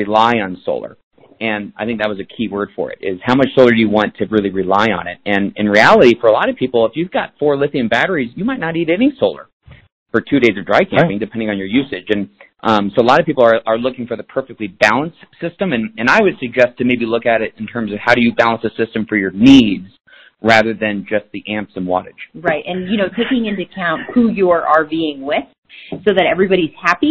on solar. And I think that was a key word for it, is how much solar do you want to really rely on it? And in reality, for a lot of people, if you've got 4 lithium batteries, you might not need any solar for 2 days of dry camping, depending on your usage. And so a lot of people are looking for the perfectly balanced system. And I would suggest to maybe look at it in terms of how do you balance the system for your needs, rather than just the amps and wattage. Right, and, taking into account who you're RVing with so that everybody's happy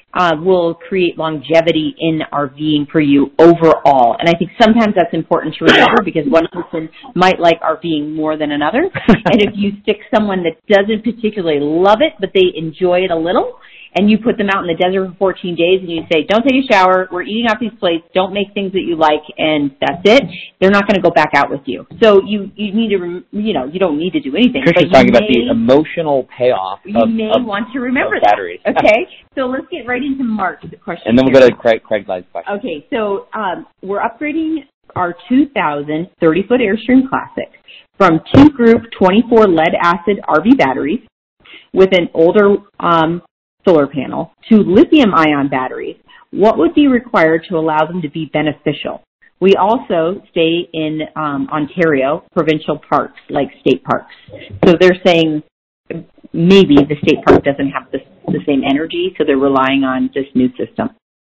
will create longevity in RVing for you overall. And I think sometimes that's important to remember because one person might like RVing more than another. And if you stick someone that doesn't particularly love it, but they enjoy it a little, and you put them out in the desert for 14 days and you say, don't take a shower, we're eating off these plates, don't make things that you like, and that's it, they're not going to go back out with you. So you need to, you don't need to do anything. Trish is talking about the emotional payoff you may want to remember that. Batteries. Okay, so let's get right into Mark's question. And then we'll go to Craig's last question. Okay, so we're upgrading our 2000 30-foot Airstream Classic from 2-group 24 lead-acid RV batteries with an older solar panel to lithium-ion batteries. What would be required to allow them to be beneficial? We also stay in Ontario provincial parks like state parks. So they're saying maybe the state park doesn't have the same energy, so they're relying on this new system.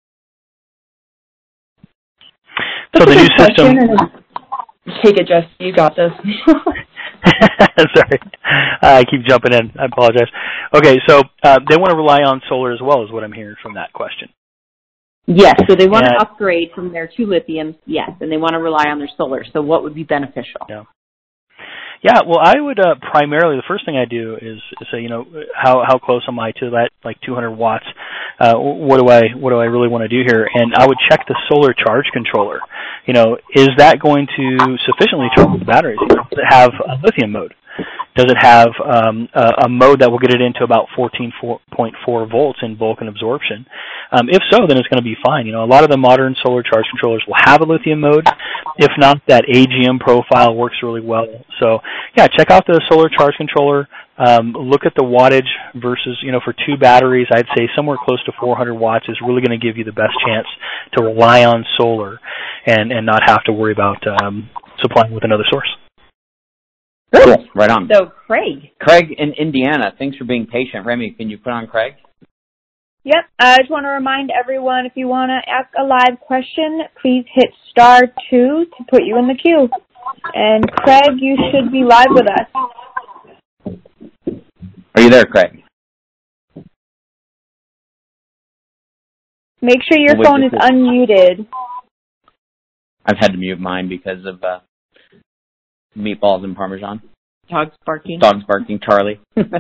So the new system... Take it, Jess. You got this. Sorry. I keep jumping in. I apologize. Okay, so they want to rely on solar as well is what I'm hearing from that question. Yes, so they want to upgrade from their 2 lithiums, yes, and they want to rely on their solar. So what would be beneficial? Yeah, well, I would primarily, the first thing I do is say, how close am I to that, like 200 watts? What do I really want to do here? And I would check the solar charge controller. Is that going to sufficiently charge the batteries? Does it have a lithium mode? Does it have a mode that will get it into about 14.4 volts in bulk and absorption? If so, then it's going to be fine. A lot of the modern solar charge controllers will have a lithium mode. If not, that AGM profile works really well. So, yeah, check out the solar charge controller. Look at the wattage versus, for 2 batteries, I'd say somewhere close to 400 watts is really going to give you the best chance to rely on solar and not have to worry about supplying with another source. Cool. Right on. So, Craig in Indiana, thanks for being patient. Remy, can you put on Craig? Yep. I just want to remind everyone, if you want to ask a live question, please hit *2 to put you in the queue. And Craig, you should be live with us. Are you there, Craig? Make sure your phone is unmuted. I've had to mute mine because of meatballs and Parmesan. Dogs barking, Charlie.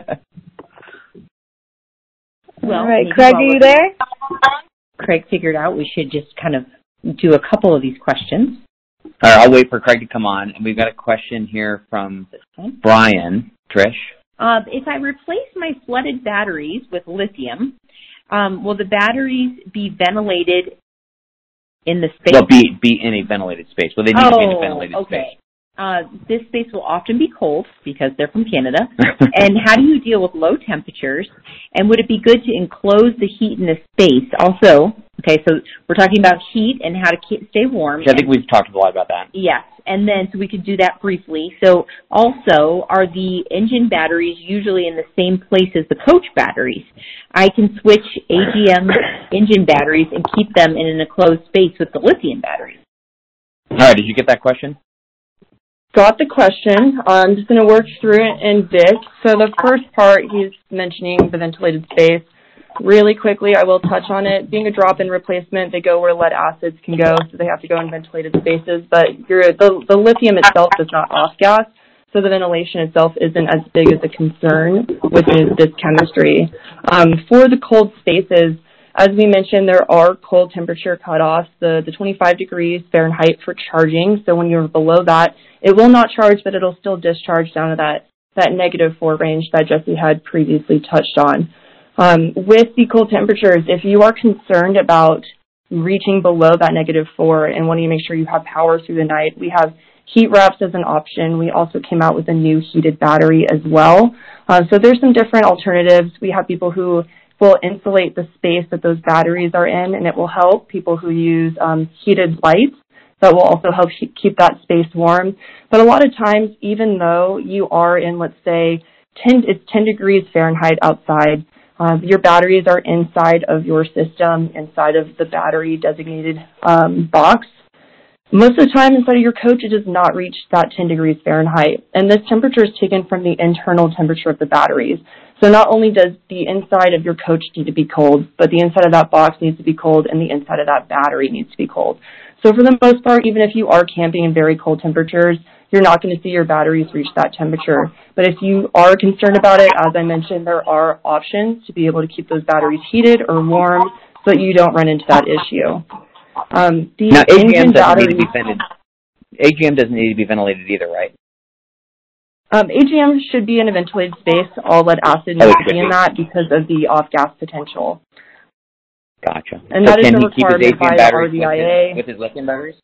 Well, all right, Craig, are you there? Craig figured out we should just kind of do a couple of these questions. All right, I'll wait for Craig to come on. And we've got a question here from Brian. Trish? If I replace my flooded batteries with lithium, will the batteries be ventilated in the space? They'll be in a ventilated space. Well, they need to be in a ventilated space. This space will often be cold because they're from Canada. And how do you deal with low temperatures? And would it be good to enclose the heat in the space? Also, okay, so we're talking about heat and how to stay warm. I think we've talked a lot about that. Yes, and then so we could do that briefly. So also, are the engine batteries usually in the same place as the coach batteries? I can switch AGM engine batteries and keep them in an enclosed space with the lithium batteries. All right, did you get that question? got the question. I'm just going to work through it in Vic. So the first part, he's mentioning the ventilated space. Really quickly, I will touch on it. Being a drop-in replacement, they go where lead acids can go, so they have to go in ventilated spaces. But the lithium itself does not off-gas, so the ventilation itself isn't as big as a concern with this chemistry. For the cold spaces, as we mentioned, there are cold temperature cutoffs, the 25 degrees Fahrenheit for charging. So when you're below that, it will not charge, but it'll still discharge down to that -4 range that Jesse had previously touched on. With the cold temperatures, if you are concerned about reaching below that -4 and wanting to make sure you have power through the night, we have heat wraps as an option. We also came out with a new heated battery as well. So there's some different alternatives. We have people who will insulate the space that those batteries are in, and it will help. People who use heated lights, that will also help keep that space warm. But a lot of times, even though you are in, let's say, it's 10 degrees Fahrenheit outside, your batteries are inside of your system, inside of the battery designated box. Most of the time inside of your coach, it does not reach that 10 degrees Fahrenheit. And this temperature is taken from the internal temperature of the batteries. So not only does the inside of your coach need to be cold, but the inside of that box needs to be cold and the inside of that battery needs to be cold. So for the most part, even if you are camping in very cold temperatures, you're not going to see your batteries reach that temperature. But if you are concerned about it, as I mentioned, there are options to be able to keep those batteries heated or warm so that you don't run into that issue. Now, AGM doesn't need to be ventilated either, right? AGM should be in a ventilated space. All lead acid needs to be in that because of the off-gas potential. Gotcha. And so that is can a he keep his requirement by AGM the batteries RVIA. with his lithium batteries?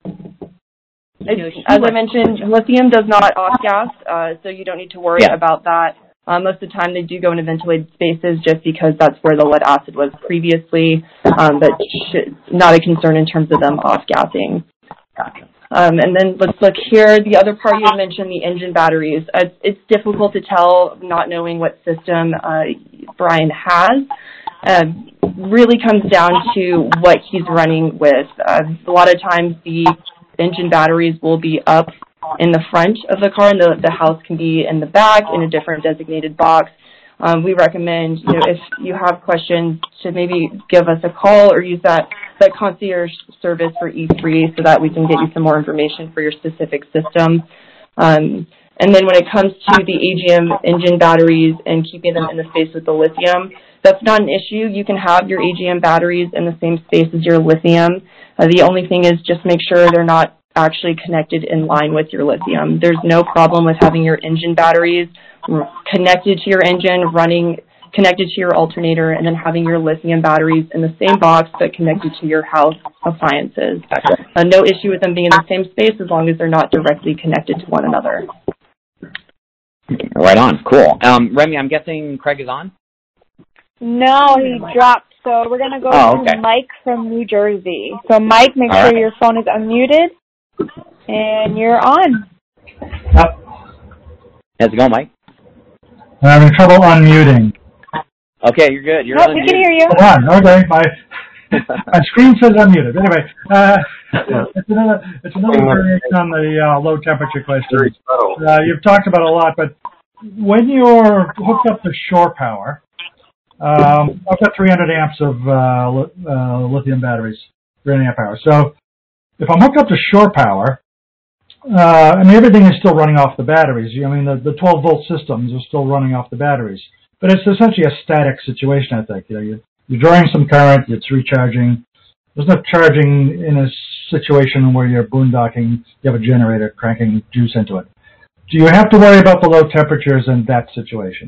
As I mentioned, lithium does not off-gas, so you don't need to worry about that. Most of the time they do go into ventilated spaces just because that's where the lead acid was previously, but not a concern in terms of them off-gassing. Gotcha. And then let's look here. The other part you mentioned, the engine batteries. It's difficult to tell not knowing what system Brian has. Really comes down to what he's running with. A lot of times the engine batteries will be up in the front of the car, and the house can be in the back in a different designated box. We recommend, if you have questions, to maybe give us a call or use that concierge service for E3 so that we can get you some more information for your specific system. And then when it comes to the AGM engine batteries and keeping them in the space with the lithium, that's not an issue. You can have your AGM batteries in the same space as your lithium. The only thing is just make sure they're not actually connected in line with your lithium. There's no problem with having your engine batteries connected to your engine, connected to your alternator, and then having your lithium batteries in the same box but connected to your house appliances. No issue with them being in the same space as long as they're not directly connected to one another. Right on. Cool. Remy, I'm guessing Craig is on? No, he dropped. So we're going to go to Mike from New Jersey. So Mike, make sure your phone is unmuted. And you're on. How's it going, Mike? I'm having trouble unmuting. Okay, you're good. You're we can hear you. Hold on. Okay, my screen says unmuted. Anyway, it's another variation on the low temperature question. You've talked about a lot, but when you're hooked up to shore power, I've got 300 amps of lithium batteries, 300 amp hours. So if I'm hooked up to shore power, everything is still running off the batteries. The 12-volt systems are still running off the batteries. But it's essentially a static situation, I think. You're drawing some current, it's recharging. There's no charging in a situation where you're boondocking, you have a generator cranking juice into it. Do you have to worry about the low temperatures in that situation?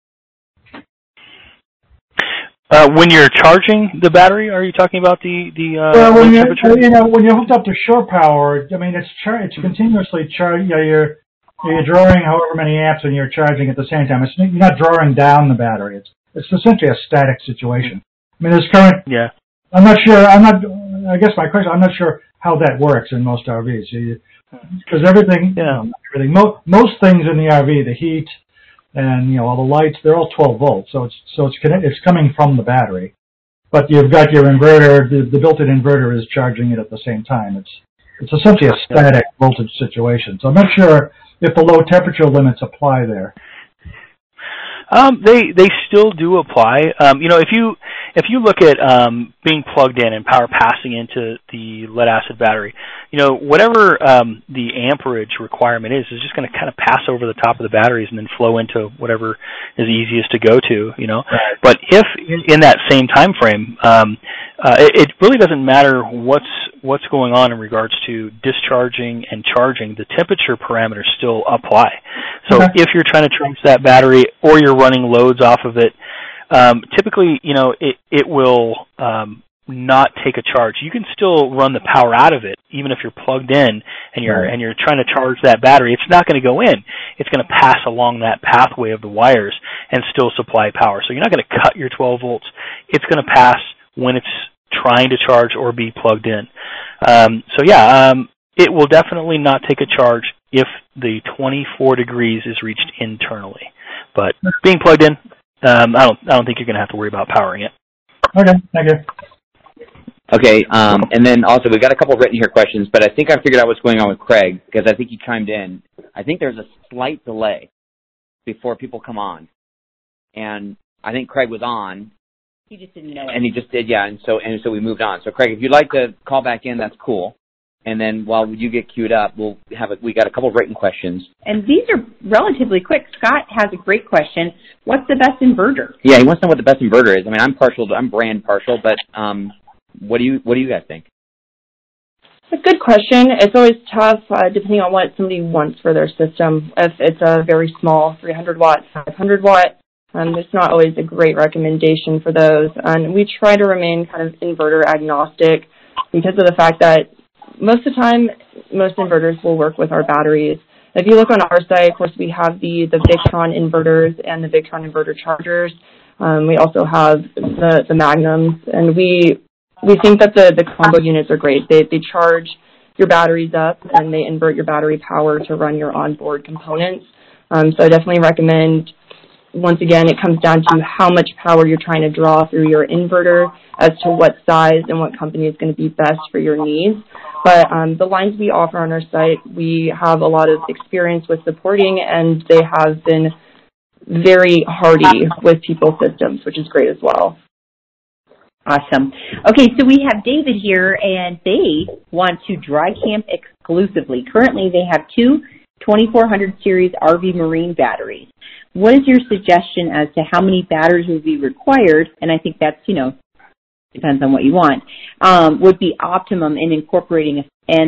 When you're charging the battery, are you talking about the well, when low temperature? When you're hooked up to shore power, it's continuously charged. You're drawing however many amps and you're charging at the same time. You're not drawing down the battery. It's essentially a static situation. There's current. Yeah. I'm not sure. I guess my question. I'm not sure how that works in most RVs. Because everything. Yeah. Everything. Most things in the RV, the heat and all the lights, they're all 12 volts. So it's coming from the battery. But you've got your inverter. The built-in inverter is charging it at the same time. It's essentially a static voltage situation. So I'm not sure if the low temperature limits apply there. They still do apply. If you look at being plugged in and power passing into the lead acid battery, whatever the amperage requirement is just going to kind of pass over the top of the batteries and then flow into whatever is easiest to go to. Right. But if in that same time frame, it really doesn't matter what's going on in regards to discharging and charging. The temperature parameters still apply. So if you're trying to charge that battery or you're running loads off of it, typically, it will not take a charge. You can still run the power out of it, even if you're plugged in and you're trying to charge that battery. It's not going to go in. It's going to pass along that pathway of the wires and still supply power. So you're not going to cut your 12 volts. It's going to pass when it's trying to charge or be plugged in. It will definitely not take a charge if the 24 degrees is reached internally. But being plugged in, I don't think you're going to have to worry about powering it. Okay, thank you. Okay, and then also we've got a couple written here questions, but I think I figured out what's going on with Craig because I think he chimed in. I think there's a slight delay before people come on, and I think Craig was on. He just didn't know it. And he just did, yeah, and so we moved on. So Craig, if you'd like to call back in, that's cool. And then while you get queued up, we got a couple of written questions. And these are relatively quick. Scott has a great question. What's the best inverter? Yeah, he wants to know what the best inverter is. I mean, I'm brand partial, but what do you guys think? It's a good question. It's always tough depending on what somebody wants for their system. If it's a very small 300 watt, 500 watt, there's not always a great recommendation for those. And we try to remain kind of inverter agnostic because of the fact that most of the time, most inverters will work with our batteries. If you look on our site, of course, we have the Victron inverters and the Victron inverter chargers. We also have the Magnums, and we think that the combo units are great. They charge your batteries up, and they invert your battery power to run your onboard components. So I definitely recommend, once again, it comes down to how much power you're trying to draw through your inverter as to what size and what company is going to be best for your needs. But the lines we offer on our site, we have a lot of experience with supporting, and they have been very hardy with people's systems, which is great as well. Awesome. Okay, so we have David here, and they want to dry camp exclusively. Currently, they have two 2400 series RV Marine batteries. What is your suggestion as to how many batteries would be required? And I think that's, depends on what you want, would be optimum in incorporating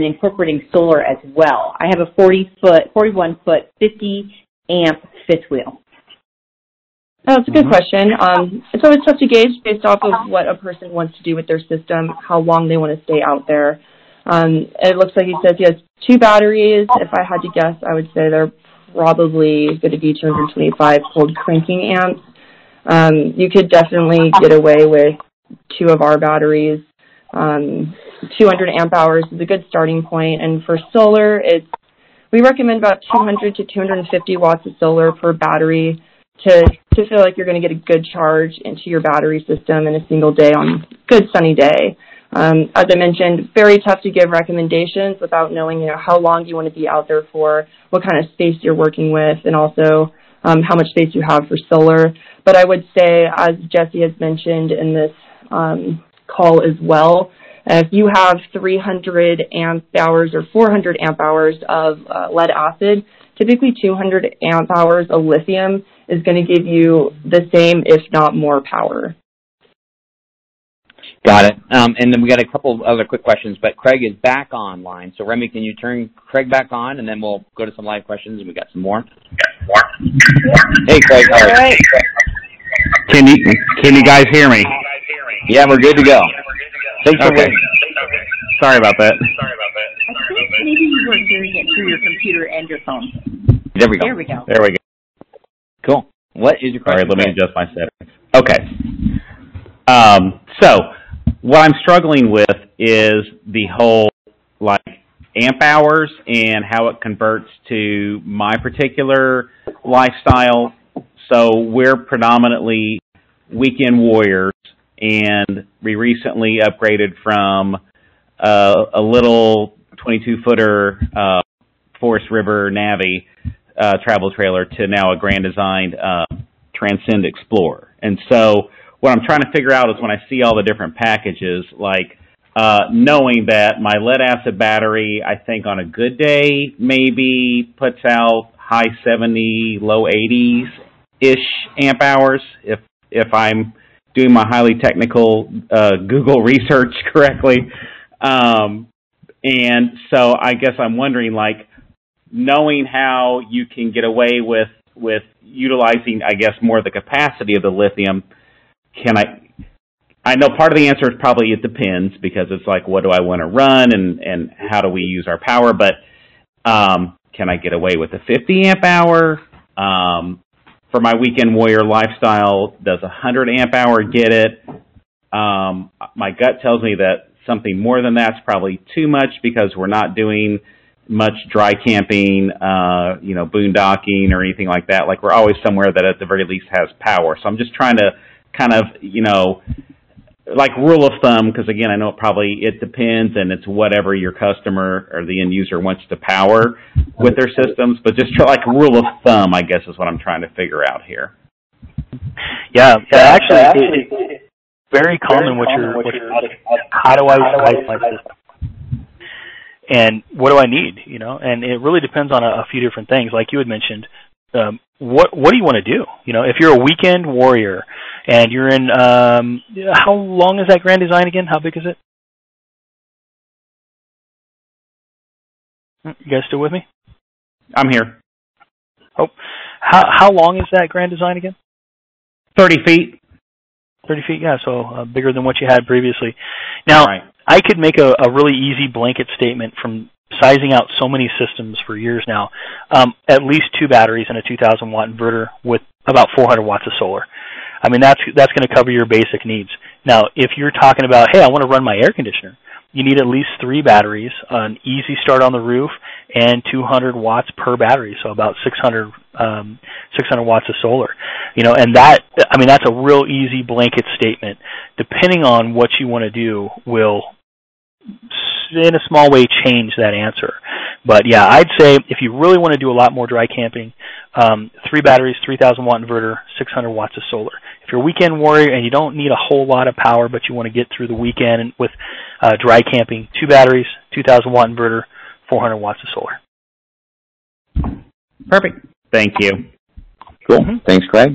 solar as well. I have a 41 foot, 50 amp fifth wheel. Oh, that's a good question. It's always tough to gauge based off of what a person wants to do with their system, how long they want to stay out there. It looks like he says he has two batteries. If I had to guess, I would say they're probably going to be 225 cold cranking amps. You could definitely get away with two of our batteries. 200 amp hours is a good starting point. And for solar, we recommend about 200 to 250 watts of solar per battery to feel like you're going to get a good charge into your battery system in a single day on a good sunny day. As I mentioned, very tough to give recommendations without knowing, how long you want to be out there for, what kind of space you're working with, and also how much space you have for solar. But I would say, as Jesse has mentioned in this call as well, if you have 300 amp hours or 400 amp hours of lead acid, typically 200 amp hours of lithium is going to give you the same, if not more, power. Got it. And then we got a couple other quick questions, but Craig is back online. So, Remy, can you turn Craig back on, and then we'll go to some live questions, and we got some more. Hey, Craig. All right. Can you guys hear me? Yeah, we're good to go. Thanks for waiting. Sorry about that. I think maybe you were hearing it through your computer and your phone. There we go. There we go. Cool. What is your question? All right, let me adjust my settings. Okay. So what I'm struggling with is the whole amp hours and how it converts to my particular lifestyle. So we're predominantly weekend warriors, and we recently upgraded from a little 22-footer Forest River Navi travel trailer to now a Grand Design Transcend Explorer. And so what I'm trying to figure out is when I see all the different packages, like knowing that my lead-acid battery, I think on a good day, maybe puts out high 70, low 80s-ish amp hours, if I'm doing my highly technical Google research correctly. And so I guess I'm wondering, like, knowing how you can get away with utilizing, I guess, more of the capacity of the lithium, I know part of the answer is probably it depends, because it's like, what do I want to run and how do we use our power? But can I get away with a 50 amp hour? For my weekend warrior lifestyle, does a 100 amp hour get it? My gut tells me that something more than that's probably too much, because we're not doing much dry camping, boondocking or anything like that. Like, we're always somewhere that at the very least has power. So I'm just trying to kind of, like rule of thumb, because again, I know it depends, and it's whatever your customer or the end user wants to power with their systems. But just like rule of thumb, I guess, is what I'm trying to figure out here. Yeah, actually, very common. How do I size my system, and what do I need? And it really depends on a few different things, like you had mentioned. What do you want to do? If you're a weekend warrior and you're in, how long is that Grand Design again? How big is it? You guys still with me? I'm here. Oh, how long is that Grand Design again? 30 feet. 30 feet, yeah, so bigger than what you had previously. Now, right. I could make a really easy blanket statement from sizing out so many systems for years now. At least 2 batteries and a 2,000-watt inverter with about 400 watts of solar. I mean, that's going to cover your basic needs. Now, if you're talking about, hey, I want to run my air conditioner, you need at least 3 batteries, an easy start on the roof, and 200 watts per battery, so about 600 watts of solar. And that's a real easy blanket statement. Depending on what you want to do will, in a small way, change that answer. But yeah, I'd say if you really want to do a lot more dry camping, 3 batteries, 3,000-watt inverter, 600 watts of solar. If you're a weekend warrior and you don't need a whole lot of power, but you want to get through the weekend with dry camping, 2 batteries, 2,000-watt inverter, 400 watts of solar. Perfect. Thank you. Cool. Thanks, Craig.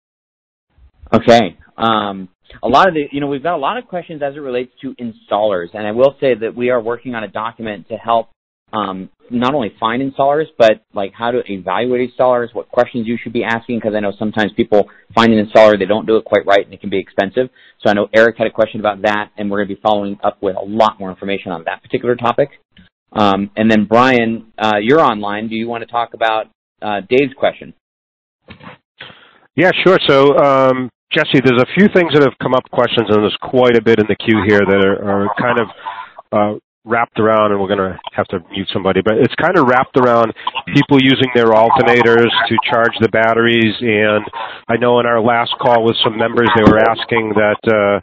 Okay. A lot of we've got a lot of questions as it relates to installers, and I will say that we are working on a document to help not only find installers, but like how to evaluate installers, what questions you should be asking, because I know sometimes people find an installer, they don't do it quite right, and it can be expensive. So I know Eric had a question about that, and we're going to be following up with a lot more information on that particular topic. And then Brian, you're online. Do you want to talk about Dave's question? Yeah, sure. So, Jesse, there's a few things that have come up questions, and there's quite a bit in the queue here that are kind of wrapped around, and we're going to have to mute somebody, but it's kind of wrapped around people using their alternators to charge the batteries. And I know in our last call with some members, they were asking that,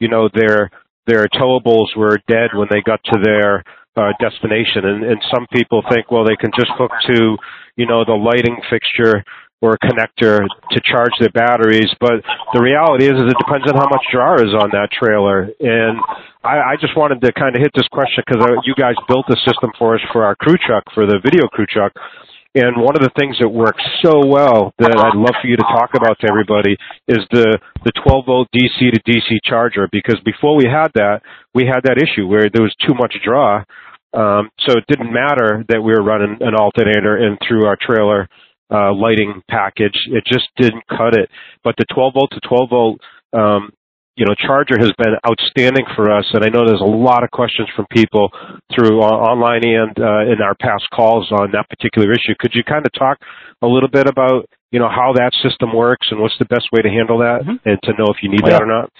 their towables were dead when they got to their destination. And some people think, well, they can just hook to, the lighting fixture or a connector to charge their batteries. But the reality is it depends on how much draw is on that trailer. And I just wanted to kind of hit this question because you guys built a system for us for our crew truck, for the video crew truck. And one of the things that works so well that I'd love for you to talk about to everybody is the 12-volt DC to DC charger, because before we had that issue where there was too much draw. So it didn't matter that we were running an alternator in through our trailer lighting package. It just didn't cut it. But the 12-volt to 12-volt charger has been outstanding for us, and I know there's a lot of questions from people through online and in our past calls on that particular issue. Could you kind of talk a little bit about, how that system works and what's the best way to handle that and to know if you need that or not?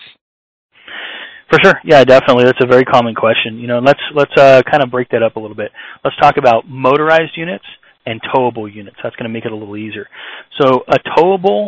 For sure. Yeah, definitely. That's a very common question. Let's kind of break that up a little bit. Let's talk about motorized units and towable units. That's going to make it a little easier. So a towable,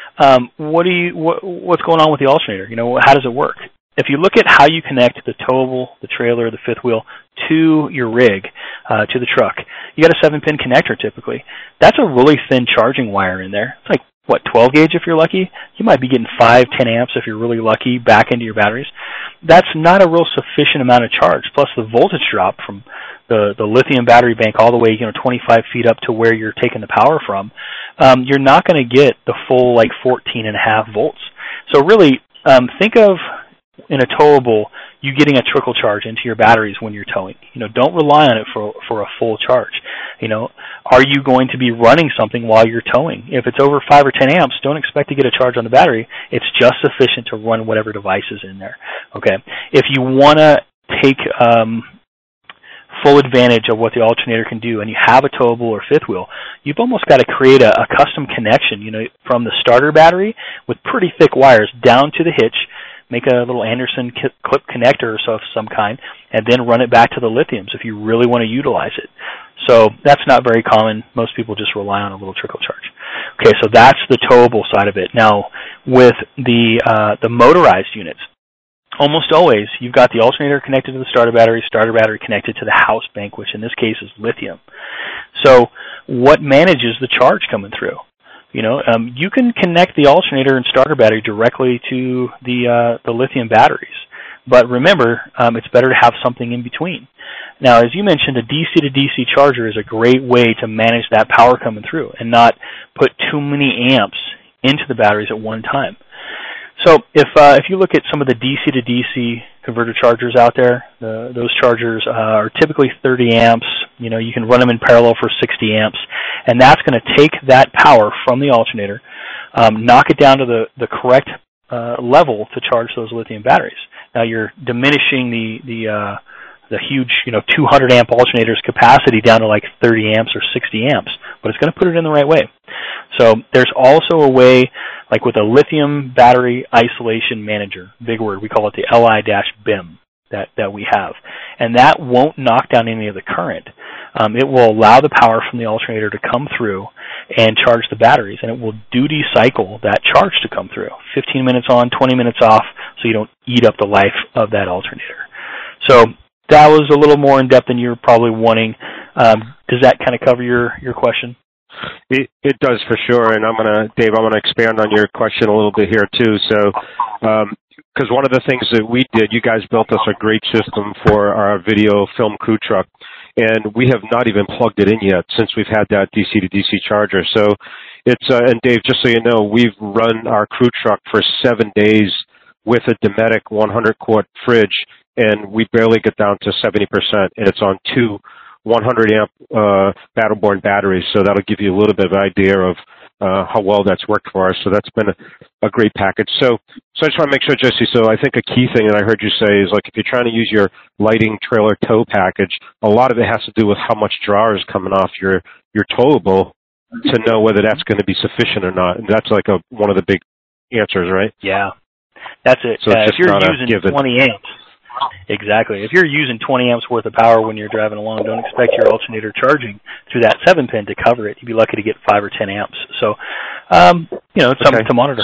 what's going on with the alternator? How does it work? If you look at how you connect the towable, the trailer, the fifth wheel to your rig, to the truck. You got a 7-pin connector typically. That's a really thin charging wire in there. It's like, 12 gauge if you're lucky? You might be getting 5, 10 amps if you're really lucky back into your batteries. That's not a real sufficient amount of charge. Plus the voltage drop from the lithium battery bank all the way 25 feet up to where you're taking the power from, you're not going to get the full 14.5 volts. So really, think of in a towable, you getting a trickle charge into your batteries when you're towing. Don't rely on it for a full charge. Are you going to be running something while you're towing? If it's over 5 or 10 amps, don't expect to get a charge on the battery. It's just sufficient to run whatever device is in there. Okay. If you want to take full advantage of what the alternator can do and you have a towable or fifth wheel, you've almost got to create a custom connection, from the starter battery with pretty thick wires down to the hitch, make a little Anderson clip connector or so of some kind, and then run it back to the lithiums if you really want to utilize it. So that's not very common. Most people just rely on a little trickle charge. Okay, so that's the towable side of it. Now, with the motorized units, almost always you've got the alternator connected to the starter battery connected to the house bank, which in this case is lithium. So what manages the charge coming through? You can connect the alternator and starter battery directly to the lithium batteries. But remember, it's better to have something in between. Now, as you mentioned, a DC to DC charger is a great way to manage that power coming through and not put too many amps into the batteries at one time. So if you look at some of the DC to DC converter chargers out there, those chargers are typically 30 amps. You can run them in parallel for 60 amps, and that's going to take that power from the alternator, knock it down to the correct level to charge those lithium batteries. Now you're diminishing the huge 200 amp alternator's capacity down to 30 amps or 60 amps, but it's going to put it in the right way. So there's also a way, with a lithium battery isolation manager, big word, we call it the LI-BIM that we have, and that won't knock down any of the current. It will allow the power from the alternator to come through and charge the batteries, and it will duty cycle that charge to come through. 15 minutes on, 20 minutes off, so you don't eat up the life of that alternator. So that was a little more in-depth than you're probably wanting. Does that kind of cover your question? It does for sure, and Dave, I'm gonna expand on your question a little bit here too. So, because one of the things that we did, you guys built us a great system for our video film crew truck, and we have not even plugged it in yet since we've had that DC to DC charger. So it's and Dave, just so you know, we've run our crew truck for 7 days with a Dometic 100-quart fridge, and we barely get down to 70%, and it's on 2 100 amp Battleborn batteries, so that'll give you a little bit of an idea of how well that's worked for us. So that's been a great package. So I just want to make sure, Jesse, so I think a key thing that I heard you say is, if you're trying to use your lighting trailer tow package, a lot of it has to do with how much drawer is coming off your towable to know whether that's going to be sufficient or not. And that's one of the big answers, right? Yeah, that's it. So if you're using 20 amps, exactly. If you're using 20 amps worth of power when you're driving along, don't expect your alternator charging through that 7-pin to cover it. You'd be lucky to get 5 or 10 amps. So, it's something to monitor.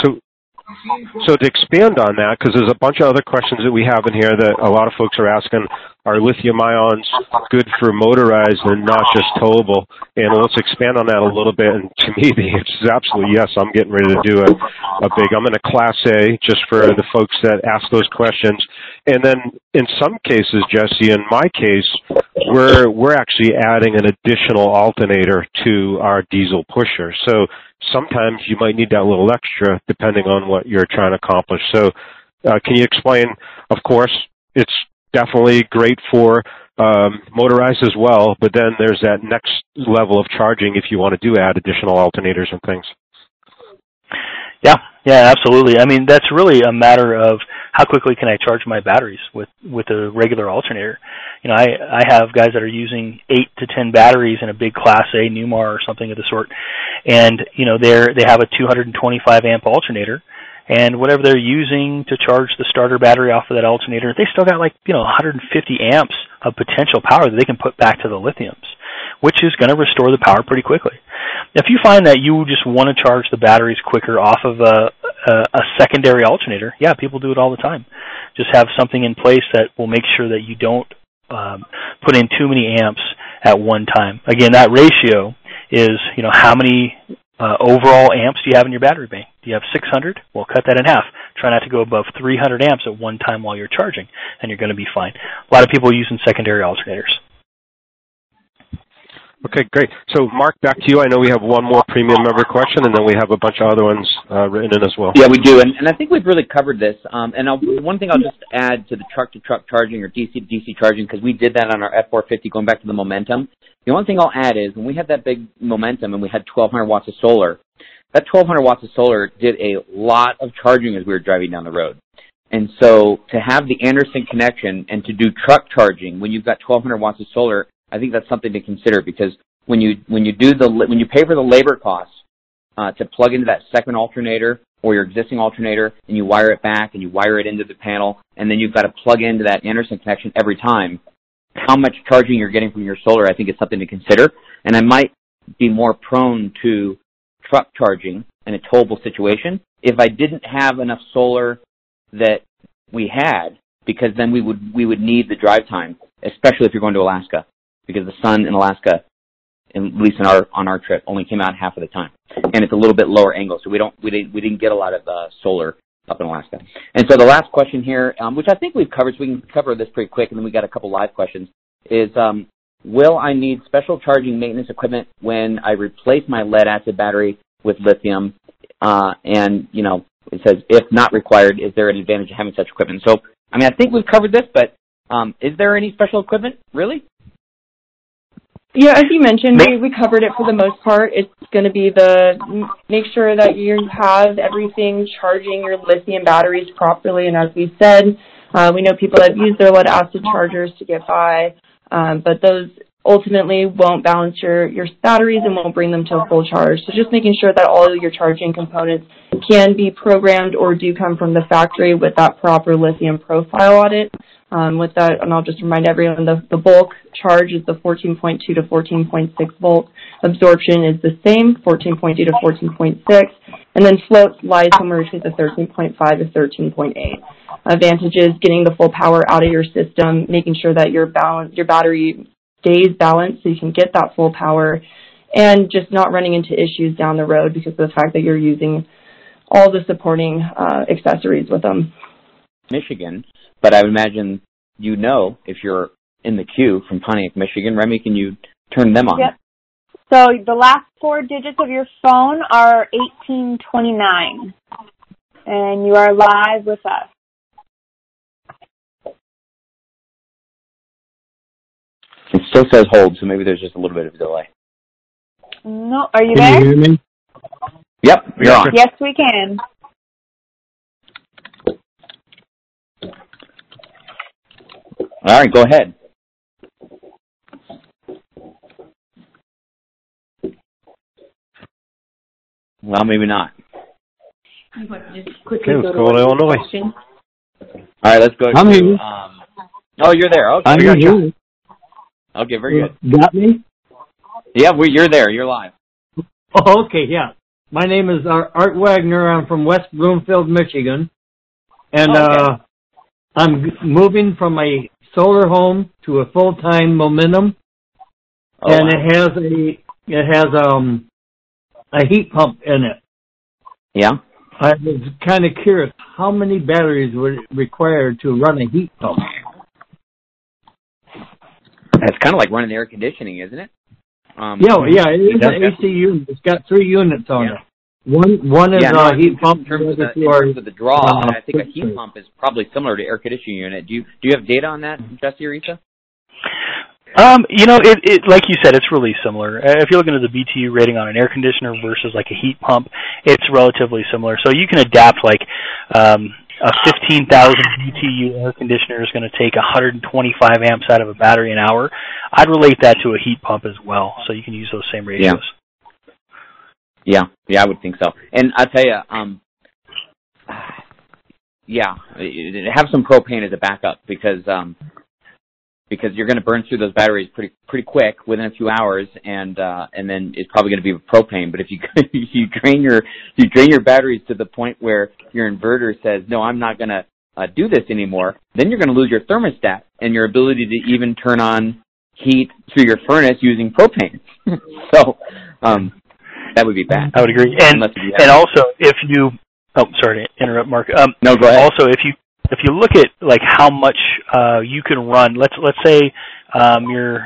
So to expand on that, because there's a bunch of other questions that we have in here that a lot of folks are asking, are lithium ions good for motorized and not just towable? And let's expand on that a little bit. And to me, the answer is absolutely yes. I'm getting ready to do I'm in a Class A just for the folks that ask those questions. And then in some cases, Jesse, in my case, we're actually adding an additional alternator to our diesel pusher. So sometimes you might need that little extra depending on what you're trying to accomplish. So can you explain, of course, it's definitely great for motorized as well, but then there's that next level of charging if you want to add additional alternators and things. Yeah, absolutely. I mean, that's really a matter of how quickly can I charge my batteries with a regular alternator. I have guys that are using 8 to 10 batteries in a big Class A Newmar or something of the sort, and they have a 225 amp alternator, and whatever they're using to charge the starter battery off of that alternator, they still got 150 amps of potential power that they can put back to the lithiums, which is going to restore the power pretty quickly. If you find that you just want to charge the batteries quicker off of a secondary alternator, yeah, people do it all the time. Just have something in place that will make sure that you don't put in too many amps at one time. Again, that ratio is, how many overall amps do you have in your battery bank? Do you have 600? Well, cut that in half. Try not to go above 300 amps at one time while you're charging, and you're going to be fine. A lot of people are using secondary alternators. Okay, great. So, Mark, back to you. I know we have one more premium member question, and then we have a bunch of other ones written in as well. Yeah, we do, and I think we've really covered this. One thing I'll just add to the truck-to-truck charging or DC-to-DC charging, because we did that on our F450 going back to the Momentum. The only thing I'll add is when we had that big Momentum and we had 1,200 watts of solar, that 1,200 watts of solar did a lot of charging as we were driving down the road. And so to have the Anderson connection and to do truck charging when you've got 1,200 watts of solar, I think that's something to consider, because when you pay for the labor costs to plug into that second alternator or your existing alternator, and you wire it back and you wire it into the panel, and then you've got to plug into that Anderson connection every time, how much charging you're getting from your solar, I think is something to consider. And I might be more prone to truck charging in a towable situation if I didn't have enough solar that we had, because then we would need the drive time, especially if you're going to Alaska, because the sun in Alaska, at least on our trip, only came out half of the time, and it's a little bit lower angle, so we didn't get a lot of solar up in Alaska. And so the last question here, which I think we've covered, so we can cover this pretty quick, and then we got a couple live questions, is will I need special charging maintenance equipment when I replace my lead-acid battery with lithium? And it says if not required, is there an advantage of having such equipment? So I think we've covered this, but is there any special equipment really? Yeah, as you mentioned, we covered it for the most part. It's going to be make sure that you have everything charging your lithium batteries properly. And as we said, we know people that use their lead acid chargers to get by, but those ultimately won't balance your batteries and won't bring them to a full charge. So just making sure that all of your charging components can be programmed or do come from the factory with that proper lithium profile audit. With that, and I'll just remind everyone, the bulk charge is the 14.2 to 14.6 volt. Absorption is the same, 14.2 to 14.6. And then float lies somewhere between the 13.5 to 13.8. Advantages: getting the full power out of your system, making sure that your battery stays balanced so you can get that full power, and just not running into issues down the road because of the fact that you're using all the supporting accessories with them. Michigan, but I would imagine if you're in the queue from Pontiac, Michigan. Remy, can you turn them on? Yep. So the last four digits of your phone are 1829, and you are live with us. It still says hold, so maybe there's just a little bit of a delay. No, are you there? Can you hear me? Yep, you're on. Yes, we can. All right, go ahead. Well, maybe not. You want to just quickly let's go to Illinois. Question? All right, let's go I'm to... here. Oh, you're there. Okay, I'm here. Okay, very good. Got me? Yeah, you're there. You're live. Oh, okay, yeah. My name is Art Wagner. I'm from West Bloomfield, Michigan. And I'm moving from a solar home to a full-time Momentum. And wow. It has a heat pump in it. Yeah. I was kind of curious, how many batteries were required to run a heat pump? It's kind of like running air conditioning, isn't it? Yeah, it is an AC unit. It's got 3 units on it. One is a heat pump. In terms of the draw, I think a heat pump is probably similar to air conditioning unit. Do you have data on that, Jesse or Issa? It like you said, it's really similar. If you're looking at the BTU rating on an air conditioner versus like a heat pump, it's relatively similar. So you can adapt a 15,000 BTU air conditioner is going to take 125 amps out of a battery an hour. I'd relate that to a heat pump as well, so you can use those same ratios. Yeah, I would think so. And I'll tell you, have some propane as a backup because you're going to burn through those batteries pretty quick within a few hours, and then it's probably going to be with propane. But if you drain your batteries to the point where your inverter says, no, I'm not going to do this anymore, then you're going to lose your thermostat and your ability to even turn on heat through your furnace using propane. So that would be bad. I would agree. And also, if you sorry to interrupt, Mark. No, go ahead. Also, if you look at like how much you can run, let's say you're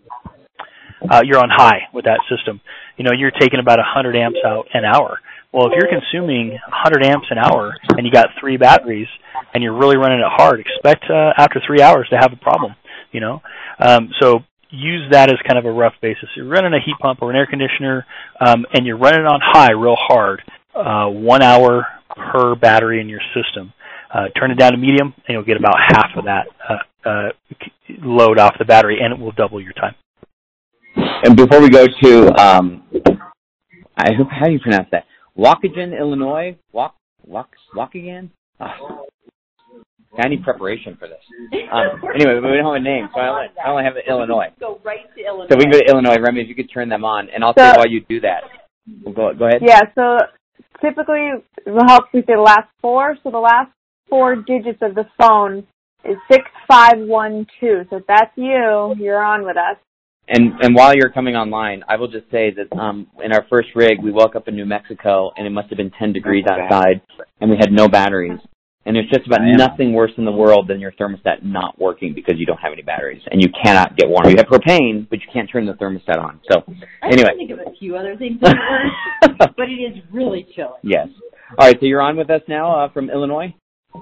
on high with that system. You're taking about 100 amps out an hour. Well, if you're consuming 100 amps an hour and you got 3 batteries and you're really running it hard, expect after 3 hours to have a problem. So use that as kind of a rough basis. You're running a heat pump or an air conditioner, and you're running it on high real hard, 1 hour per battery in your system. Turn it down to medium, and you'll get about half of that load off the battery, and it will double your time. And before we go to, how do you pronounce that? Waukegan, Illinois? Waukegan? Oh. I need preparation for this. Anyway, we don't have a name, so I only have Illinois. Go right to Illinois. So we can go to Illinois. Remy, if you could turn them on, and I'll say while you do that. Go ahead. Yeah, so typically it helps we say the last 4. So the last 4 digits of the phone is 6512. So if that's you, you're on with us. And while you're coming online, I will just say that in our first rig, we woke up in New Mexico, and it must have been 10 degrees outside, and we had no batteries. And there's just about nothing worse in the world than your thermostat not working because you don't have any batteries, and you cannot get warm. You have propane, but you can't turn the thermostat on. So anyway. I can think of a few other things that work, but it is really chilly. Yes. All right, so you're on with us now from Illinois?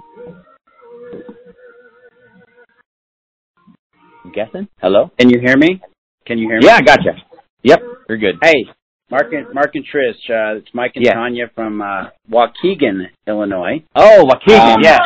I'm guessing? Hello? Can you hear me? Yeah, I gotcha. Yep, you're good. Hey, Mark and Trish, it's Mike and Tanya from Waukegan, Illinois. Oh, Waukegan, yes.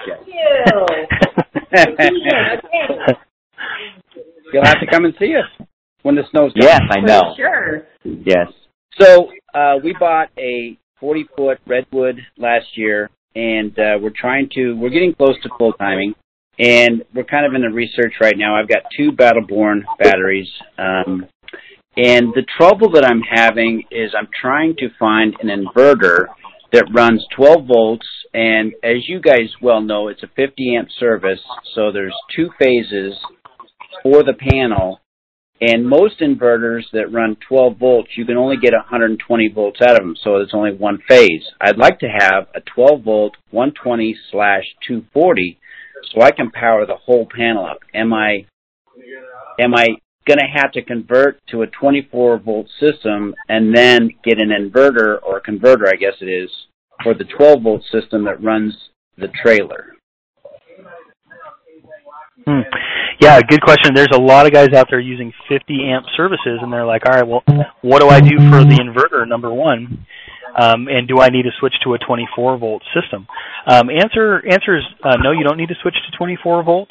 You'll have to come and see us when the snow's gone. Yes, I know. For sure. Yes. So we bought a 40-foot redwood last year, and we're getting close to full timing. And we're kind of in the research right now. I've got 2 Battleborn batteries. And the trouble that I'm having is I'm trying to find an inverter that runs 12 volts. And as you guys well know, it's a 50-amp service. So there's 2 phases for the panel. And most inverters that run 12 volts, you can only get 120 volts out of them. So it's only 1 phase. I'd like to have a 12-volt 120/240 so I can power the whole panel up. Am I going to have to convert to a 24-volt system and then get an inverter, or a converter, I guess it is, for the 12-volt system that runs the trailer? Yeah, good question. There's a lot of guys out there using 50-amp services, and they're like, all right, well, what do I do for the inverter, number one? And do I need to switch to a 24-volt system? Answer is no, you don't need to switch to 24 volts.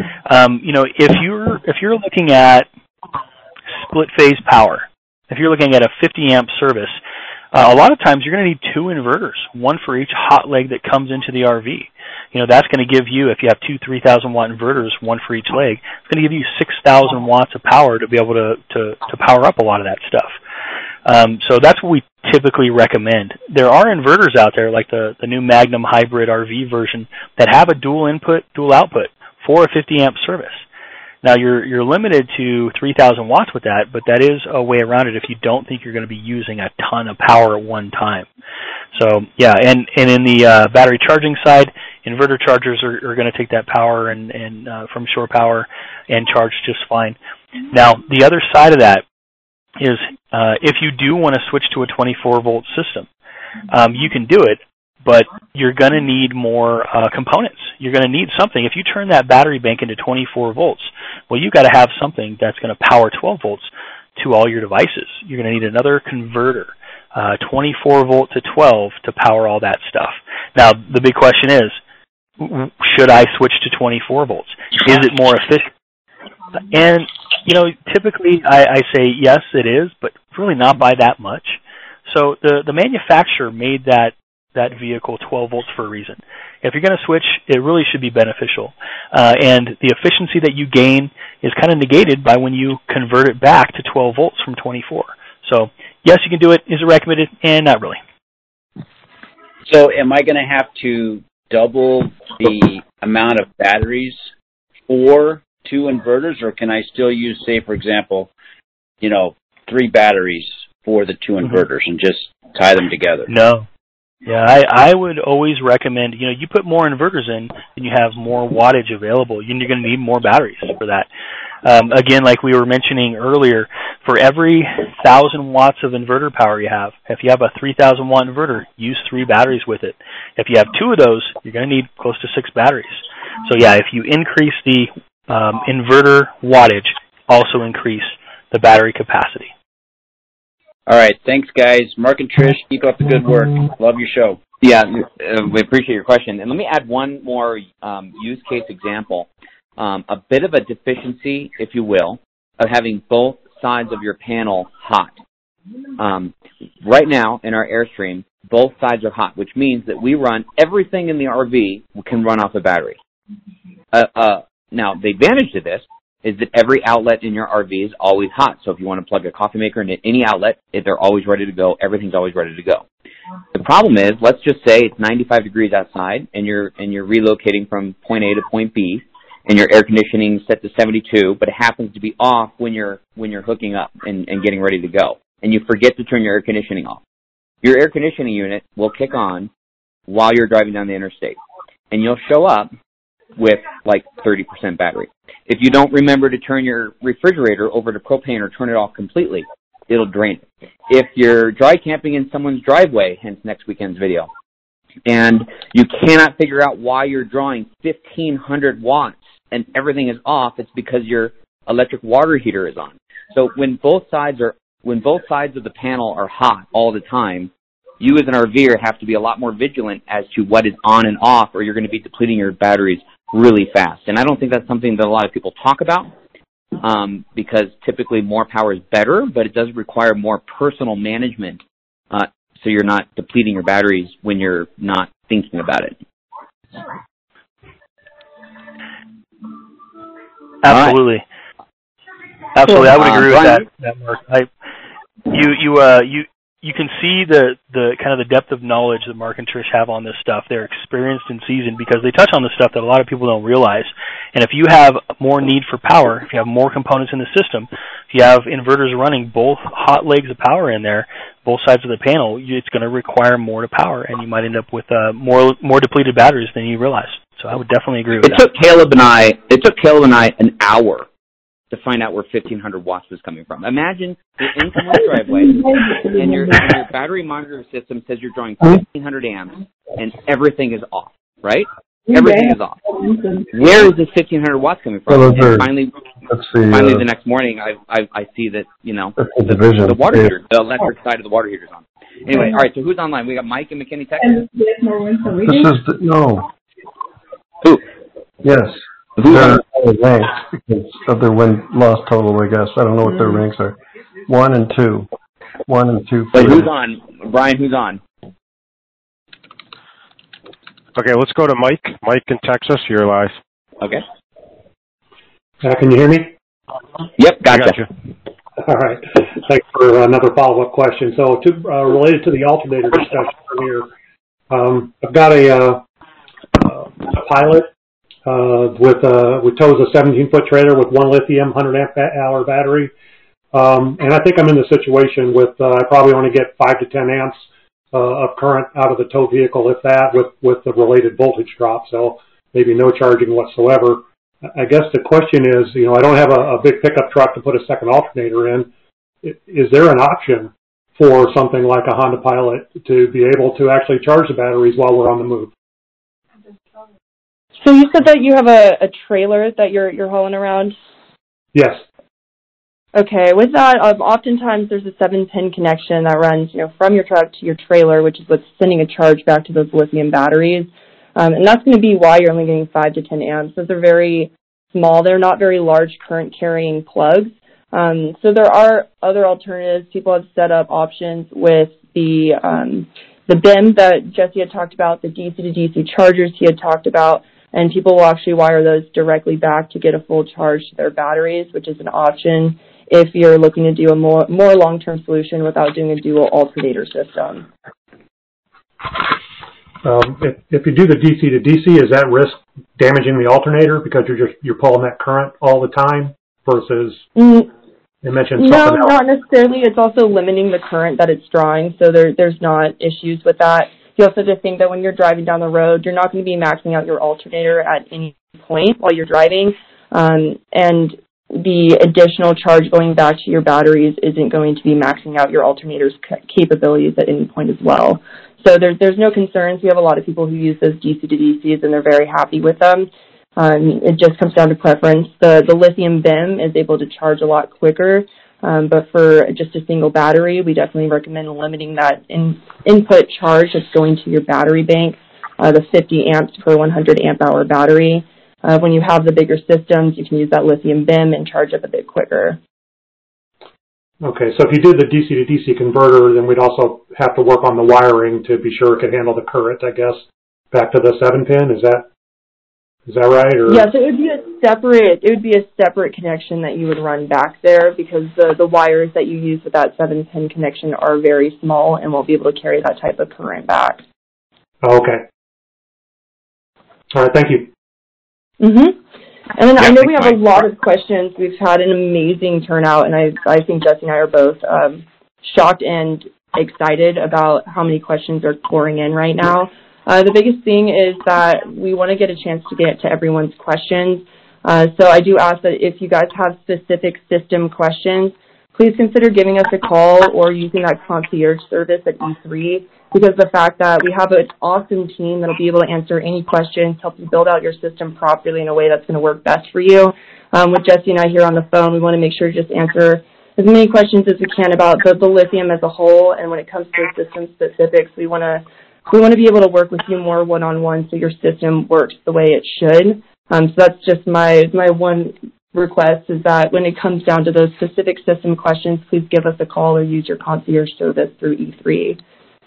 If you're looking at split-phase power, if you're looking at a 50-amp service, a lot of times you're going to need 2 inverters, one for each hot leg that comes into the RV. That's going to give you, if you have 2 3,000-watt inverters, one for each leg, it's going to give you 6,000 watts of power to be able to power up a lot of that stuff. So that's what we typically recommend. There are inverters out there, like the new Magnum Hybrid RV version, that have a dual input, dual output for a 50-amp service. Now, you're limited to 3,000 watts with that, but that is a way around it if you don't think you're going to be using a ton of power at one time. So, yeah, and in the battery charging side, inverter chargers are going to take that power and from shore power and charge just fine. Now, the other side of that is if you do want to switch to a 24-volt system, you can do it, but you're going to need more components. You're going to need something. If you turn that battery bank into 24 volts, well, you've got to have something that's going to power 12 volts to all your devices. You're going to need another converter, 24 volt to 12 to power all that stuff. Now, the big question is, should I switch to 24 volts? Is it more efficient? And, typically I say yes, it is, but really not by that much. So the manufacturer made that vehicle 12 volts for a reason. If you're going to switch, it really should be beneficial. And the efficiency that you gain is kind of negated by when you convert it back to 12 volts from 24. So, yes, you can do it. Is it recommended? And not really. So am I going to have to double the amount of batteries for 2 inverters, or can I still use, say, for example, 3 batteries for the 2 inverters and just tie them together? No. Yeah, I would always recommend, you put more inverters in and you have more wattage available. You're going to need more batteries for that. Again, like we were mentioning earlier, for every 1,000 watts of inverter power you have, if you have a 3,000 watt inverter, use 3 batteries with it. If you have 2 of those, you're going to need close to 6 batteries. So yeah, if you increase the inverter wattage, also increase the battery capacity. All right. Thanks, guys. Mark and Trish, keep up the good work. Love your show. Yeah, we appreciate your question. And let me add one more use case example. A bit of a deficiency, if you will, of having both sides of your panel hot. Right now, in our Airstream, both sides are hot, which means that we run everything in the RV can run off a battery. Now, the advantage to this is that every outlet in your RV is always hot. So if you want to plug a coffee maker into any outlet, they're always ready to go. Everything's always ready to go. The problem is, let's just say it's 95 degrees outside, and you're relocating from point A to point B, and your air conditioning set to 72, but it happens to be off when you're hooking up and getting ready to go, and you forget to turn your air conditioning off. Your air conditioning unit will kick on while you're driving down the interstate, and you'll show up with like 30% battery. If you don't remember to turn your refrigerator over to propane or turn it off completely, it'll drain it. If you're dry camping in someone's driveway, hence next weekend's video, and you cannot figure out why you're drawing 1,500 watts and everything is off, it's because your electric water heater is on. So when both sides of the panel are hot all the time, you as an RVer have to be a lot more vigilant as to what is on and off, or you're going to be depleting your batteries really fast. And I don't think that's something that a lot of people talk about, because typically more power is better, but it does require more personal management, so you're not depleting your batteries when you're not thinking about it. Absolutely. Right. Absolutely. I would agree with that, Mark. You can see the kind of the depth of knowledge that Mark and Trish have on this stuff. They're experienced and seasoned because they touch on the stuff that a lot of people don't realize. And if you have more need for power, if you have more components in the system, if you have inverters running both hot legs of power in there, both sides of the panel, it's going to require more to power, and you might end up with more depleted batteries than you realize. So I would definitely agree with that. It took Caleb and I an hour to find out where 1,500 watts was coming from. Imagine you're in someone's driveway, and your battery monitoring system says you're drawing 1,500 amps, and everything is off, right? Everything is off. Where is this 1,500 watts coming from? And finally, the next morning, I see that, the water heater, the electric side of the water heater is on. Anyway, all right, so who's online? We got Mike in McKinney, Texas. No. Who? Yes. Their ranks of their win-loss total, I guess. I don't know what their ranks are. 1 and 2. 1 and 2. Wait, who's on? Brian, who's on? Okay, let's go to Mike. Mike in Texas, you're live. Okay. Can you hear me? Yep, gotcha. All right. Thanks for another follow-up question. So, related to the alternator discussion from here, I've got a Pilot we tows a 17-foot trailer with 1 lithium 100 amp hour battery, and I think I'm in the situation with I probably only get 5 to 10 amps of current out of the tow vehicle, if that, with the related voltage drop. So maybe no charging whatsoever. I guess the question is, I don't have a big pickup truck to put a second alternator in. Is there an option for something like a Honda Pilot to be able to actually charge the batteries while we're on the move? So you said that you have a trailer that you're hauling around? Yes. Okay. With that, oftentimes there's a 7-pin connection that runs, from your truck to your trailer, which is what's sending a charge back to those lithium batteries. And that's going to be why you're only getting 5 to 10 amps. Those are very small. They're not very large current-carrying plugs. So there are other alternatives. People have set up options with the BIM that Jesse had talked about, the DC-to-DC chargers he had talked about, and people will actually wire those directly back to get a full charge to their batteries, which is an option if you're looking to do a more long-term solution without doing a dual alternator system. If you do the DC to DC, is that risk damaging the alternator because you're pulling that current all the time versus you mentioned something else? No, not necessarily. It's also limiting the current that it's drawing, so there's not issues with that. You also have to think that when you're driving down the road, you're not going to be maxing out your alternator at any point while you're driving, and the additional charge going back to your batteries isn't going to be maxing out your alternator's capabilities at any point as well. So there's no concerns. We have a lot of people who use those DC to DCs, and they're very happy with them. It just comes down to preference. The lithium BIM is able to charge a lot quicker, but for just a single battery, we definitely recommend limiting that input charge that's going to your battery bank, the 50 amps per 100 amp hour battery. When you have the bigger systems, you can use that lithium BIM and charge up a bit quicker. Okay, so if you did the DC to DC converter, then we'd also have to work on the wiring to be sure it could handle the current, I guess, back to the 7-pin. Is that right? Or? Yes, it would be a separate connection that you would run back there because the wires that you use with that 7-pin connection are very small and won't be able to carry that type of current back. Oh, okay. All right, thank you. Mm-hmm. And then I know we have a lot of questions. We've had an amazing turnout, and I think Jesse and I are both shocked and excited about how many questions are pouring in right now. The biggest thing is that we want to get a chance to get to everyone's questions. So I do ask that if you guys have specific system questions, please consider giving us a call or using that concierge service at E3, because the fact that we have an awesome team that will be able to answer any questions, help you build out your system properly in a way that's going to work best for you. With Jesse and I here on the phone, we want to make sure to just answer as many questions as we can about the lithium as a whole, and when it comes to system specifics, we want to be able to work with you more one-on-one so your system works the way it should. So that's just my one request, is that when it comes down to those specific system questions, please give us a call or use your concierge service through E3.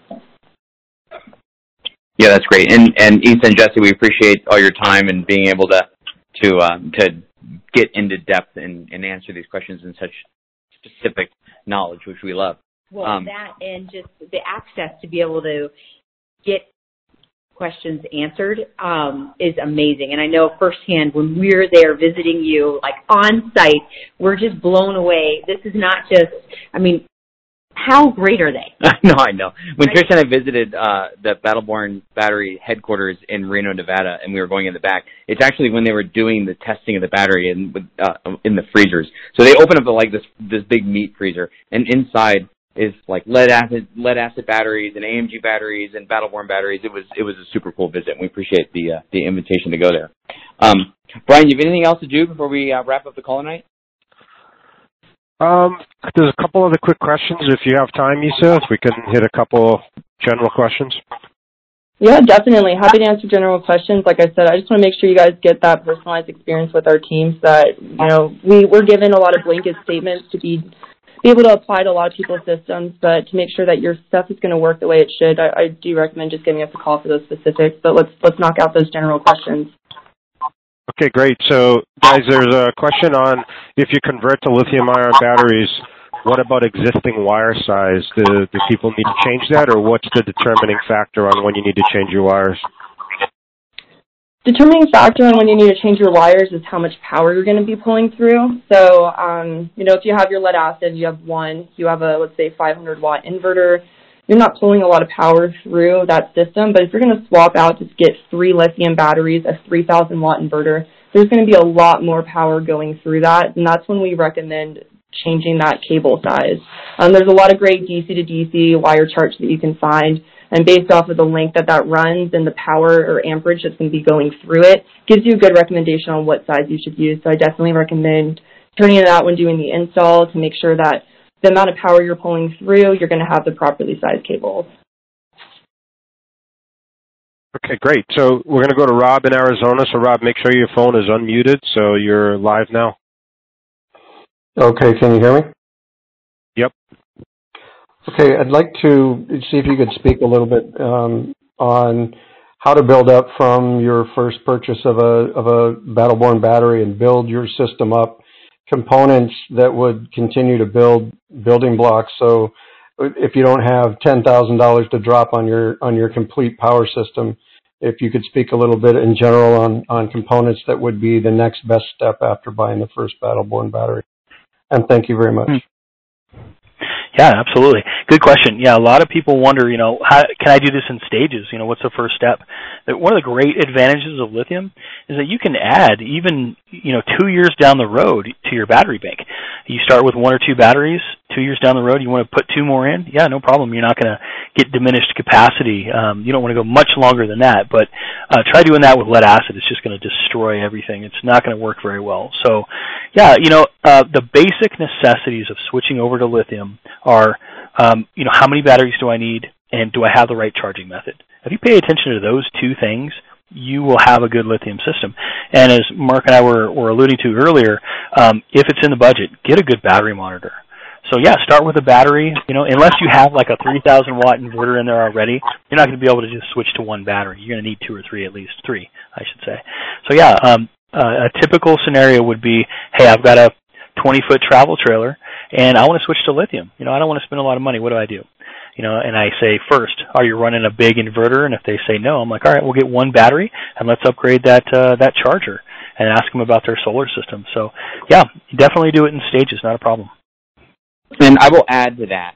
Yeah, that's great. And Issa and Jesse, we appreciate all your time and being able to get into depth and answer these questions in such specific knowledge, which we love. Well, that and just the access to be able to get questions answered is amazing. And I know firsthand when we're there visiting you, like on site, we're just blown away. This is not just, I mean, how great are they? I know. When Trish and I visited the Battleborn Battery headquarters in Reno, Nevada, and we were going in the back, it's actually when they were doing the testing of the battery in the freezers. So they open up like this big meat freezer, and inside is like lead acid batteries and AMG batteries and Battleborn batteries. It was a super cool visit, and we appreciate the invitation to go there. Brian, you have anything else to do before we wrap up the call tonight? There's a couple other quick questions if you have time, Issa, if we can hit a couple general questions. Yeah, definitely. Happy to answer general questions. Like I said, I just want to make sure you guys get that personalized experience with our teams that, we're given a lot of blanket statements to be able to apply to a lot of people's systems, but to make sure that your stuff is going to work the way it should, I do recommend just giving us a call for those specifics, but let's knock out those general questions. Okay, great. So, guys, there's a question on if you convert to lithium-ion batteries, what about existing wire size? Do people need to change that, or what's the determining factor on when you need to change your wires? Determining factor on when you need to change your wires is how much power you're going to be pulling through. So, if you have your lead acid, you have let's say 500-watt inverter, you're not pulling a lot of power through that system, but if you're going to swap out, just get 3 lithium batteries, a 3,000-watt inverter, there's going to be a lot more power going through that, and that's when we recommend changing that cable size. There's a lot of great DC to DC wire charts that you can find, and based off of the length that runs and the power or amperage that's going to be going through it, gives you a good recommendation on what size you should use. So I definitely recommend turning it out when doing the install to make sure that the amount of power you're pulling through, you're going to have the properly sized cables. Okay, great. So we're going to go to Rob in Arizona. So, Rob, make sure your phone is unmuted so you're live now. Okay, can you hear me? Yep. Okay, I'd like to see if you could speak a little bit on how to build up from your first purchase of a Battleborn battery and build your system up, components that would continue to build building blocks. So if you don't have $10,000 to drop on your complete power system, if you could speak a little bit in general on components that would be the next best step after buying the first Battleborn battery. And thank you very much. Yeah, absolutely. Good question. Yeah, a lot of people wonder, how can I do this in stages? What's the first step? One of the great advantages of lithium is that you can add even, 2 years down the road to your battery bank. You start with 1 or 2 batteries. 2 years down the road, you want to put 2 more in? Yeah, no problem. You're not going to get diminished capacity. You don't want to go much longer than that, but try doing that with lead acid. It's just going to destroy everything. It's not going to work very well. So, yeah, the basic necessities of switching over to lithium are, how many batteries do I need, and do I have the right charging method? If you pay attention to those 2 things, you will have a good lithium system. And as Mark and I were alluding to earlier, if it's in the budget, get a good battery monitor. So yeah, start with a battery. Unless you have like a 3,000 watt inverter in there already, you're not going to be able to just switch to one battery. You're going to need 2 or 3, at least 3, I should say. So yeah, a typical scenario would be, hey, I've got a 20-foot travel trailer, and I want to switch to lithium. I don't want to spend a lot of money. What do? And I say, first, are you running a big inverter? And if they say no, I'm like, all right, we'll get 1 battery, and let's upgrade that charger and ask them about their solar system. So, yeah, definitely do it in stages, not a problem. And I will add to that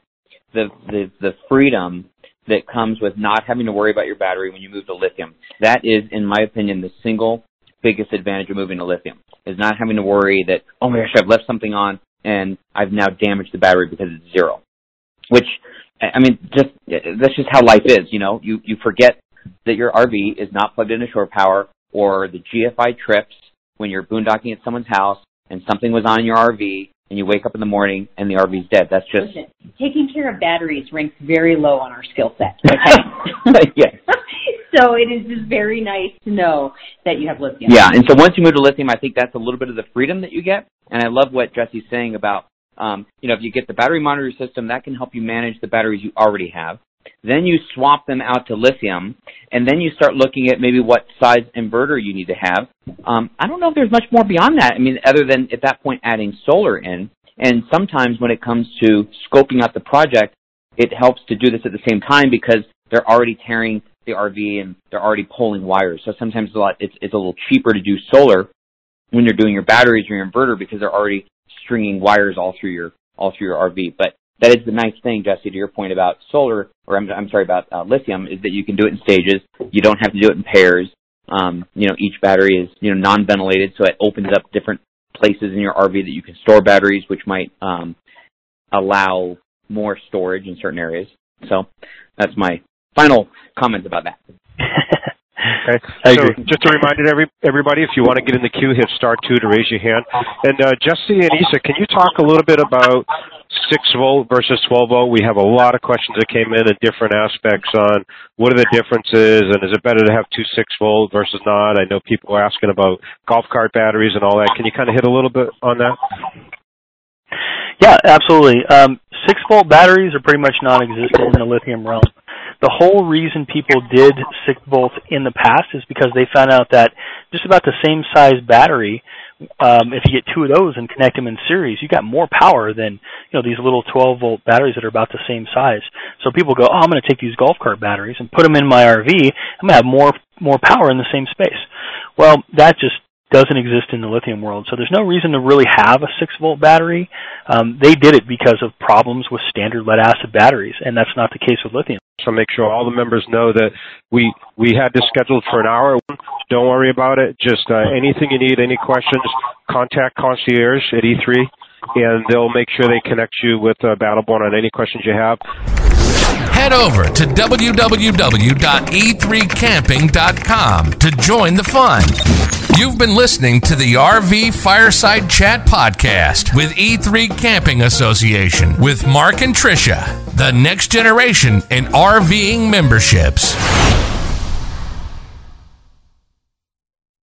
the freedom that comes with not having to worry about your battery when you move to lithium. That is, in my opinion, the single biggest advantage of moving to lithium, is not having to worry that, oh my gosh, I've left something on and I've now damaged the battery because it's 0. Which, I mean, that's just how life is, You forget that your RV is not plugged into shore power, or the GFI trips when you're boondocking at someone's house and something was on your RV and you wake up in the morning and the RV's dead. That's just... Listen, taking care of batteries ranks very low on our skill set, okay? Yes. So it is just very nice to know that you have lithium. Yeah, and so once you move to lithium, I think that's a little bit of the freedom that you get. And I love what Jesse's saying about, if you get the battery monitoring system, that can help you manage the batteries you already have. Then you swap them out to lithium, and then you start looking at maybe what size inverter you need to have. I don't know if there's much more beyond that. I mean, other than at that point adding solar in. And sometimes when it comes to scoping out the project, it helps to do this at the same time because they're already tearing the RV and they're already pulling wires. So sometimes it's a little cheaper to do solar when you're doing your batteries or your inverter because they're already stringing wires all through your RV. But that is the nice thing, Jesse, to your point about solar, or I'm sorry, about lithium, is that you can do it in stages. You don't have to do it in pairs. Each battery is, non-ventilated, so it opens up different places in your RV that you can store batteries, which might allow more storage in certain areas. So that's my final comment about that. Okay. So just a reminder to everybody, if you want to get in the queue, hit *2 to raise your hand. And Jesse and Isa, can you talk a little bit about 6-volt versus 12-volt? We have a lot of questions that came in different aspects on what are the differences, and is it better to have 2 6-volt versus not? I know people are asking about golf cart batteries and all that. Can you kind of hit a little bit on that? Yeah, absolutely. 6-volt batteries are pretty much non-existent in the lithium realm. The whole reason people did 6-volt in the past is because they found out that just about the same size battery, if you get 2 of those and connect them in series, you got more power than these little 12-volt batteries that are about the same size. So people go, I'm going to take these golf cart batteries and put them in my RV. I'm going to have more power in the same space. Well, that just doesn't exist in the lithium world. So there's no reason to really have a 6-volt battery. They did it because of problems with standard lead-acid batteries, and that's not the case with lithium. So make sure all the members know that we had this scheduled for an hour. Don't worry about it. Just anything you need, any questions, contact Concierge at E3, and they'll make sure they connect you with Battleborn on any questions you have. Head over to www.e3camping.com to join the fun. You've been listening to the RV Fireside Chat Podcast with E3 Camping Association with Mark and Tricia, the next generation in RVing memberships.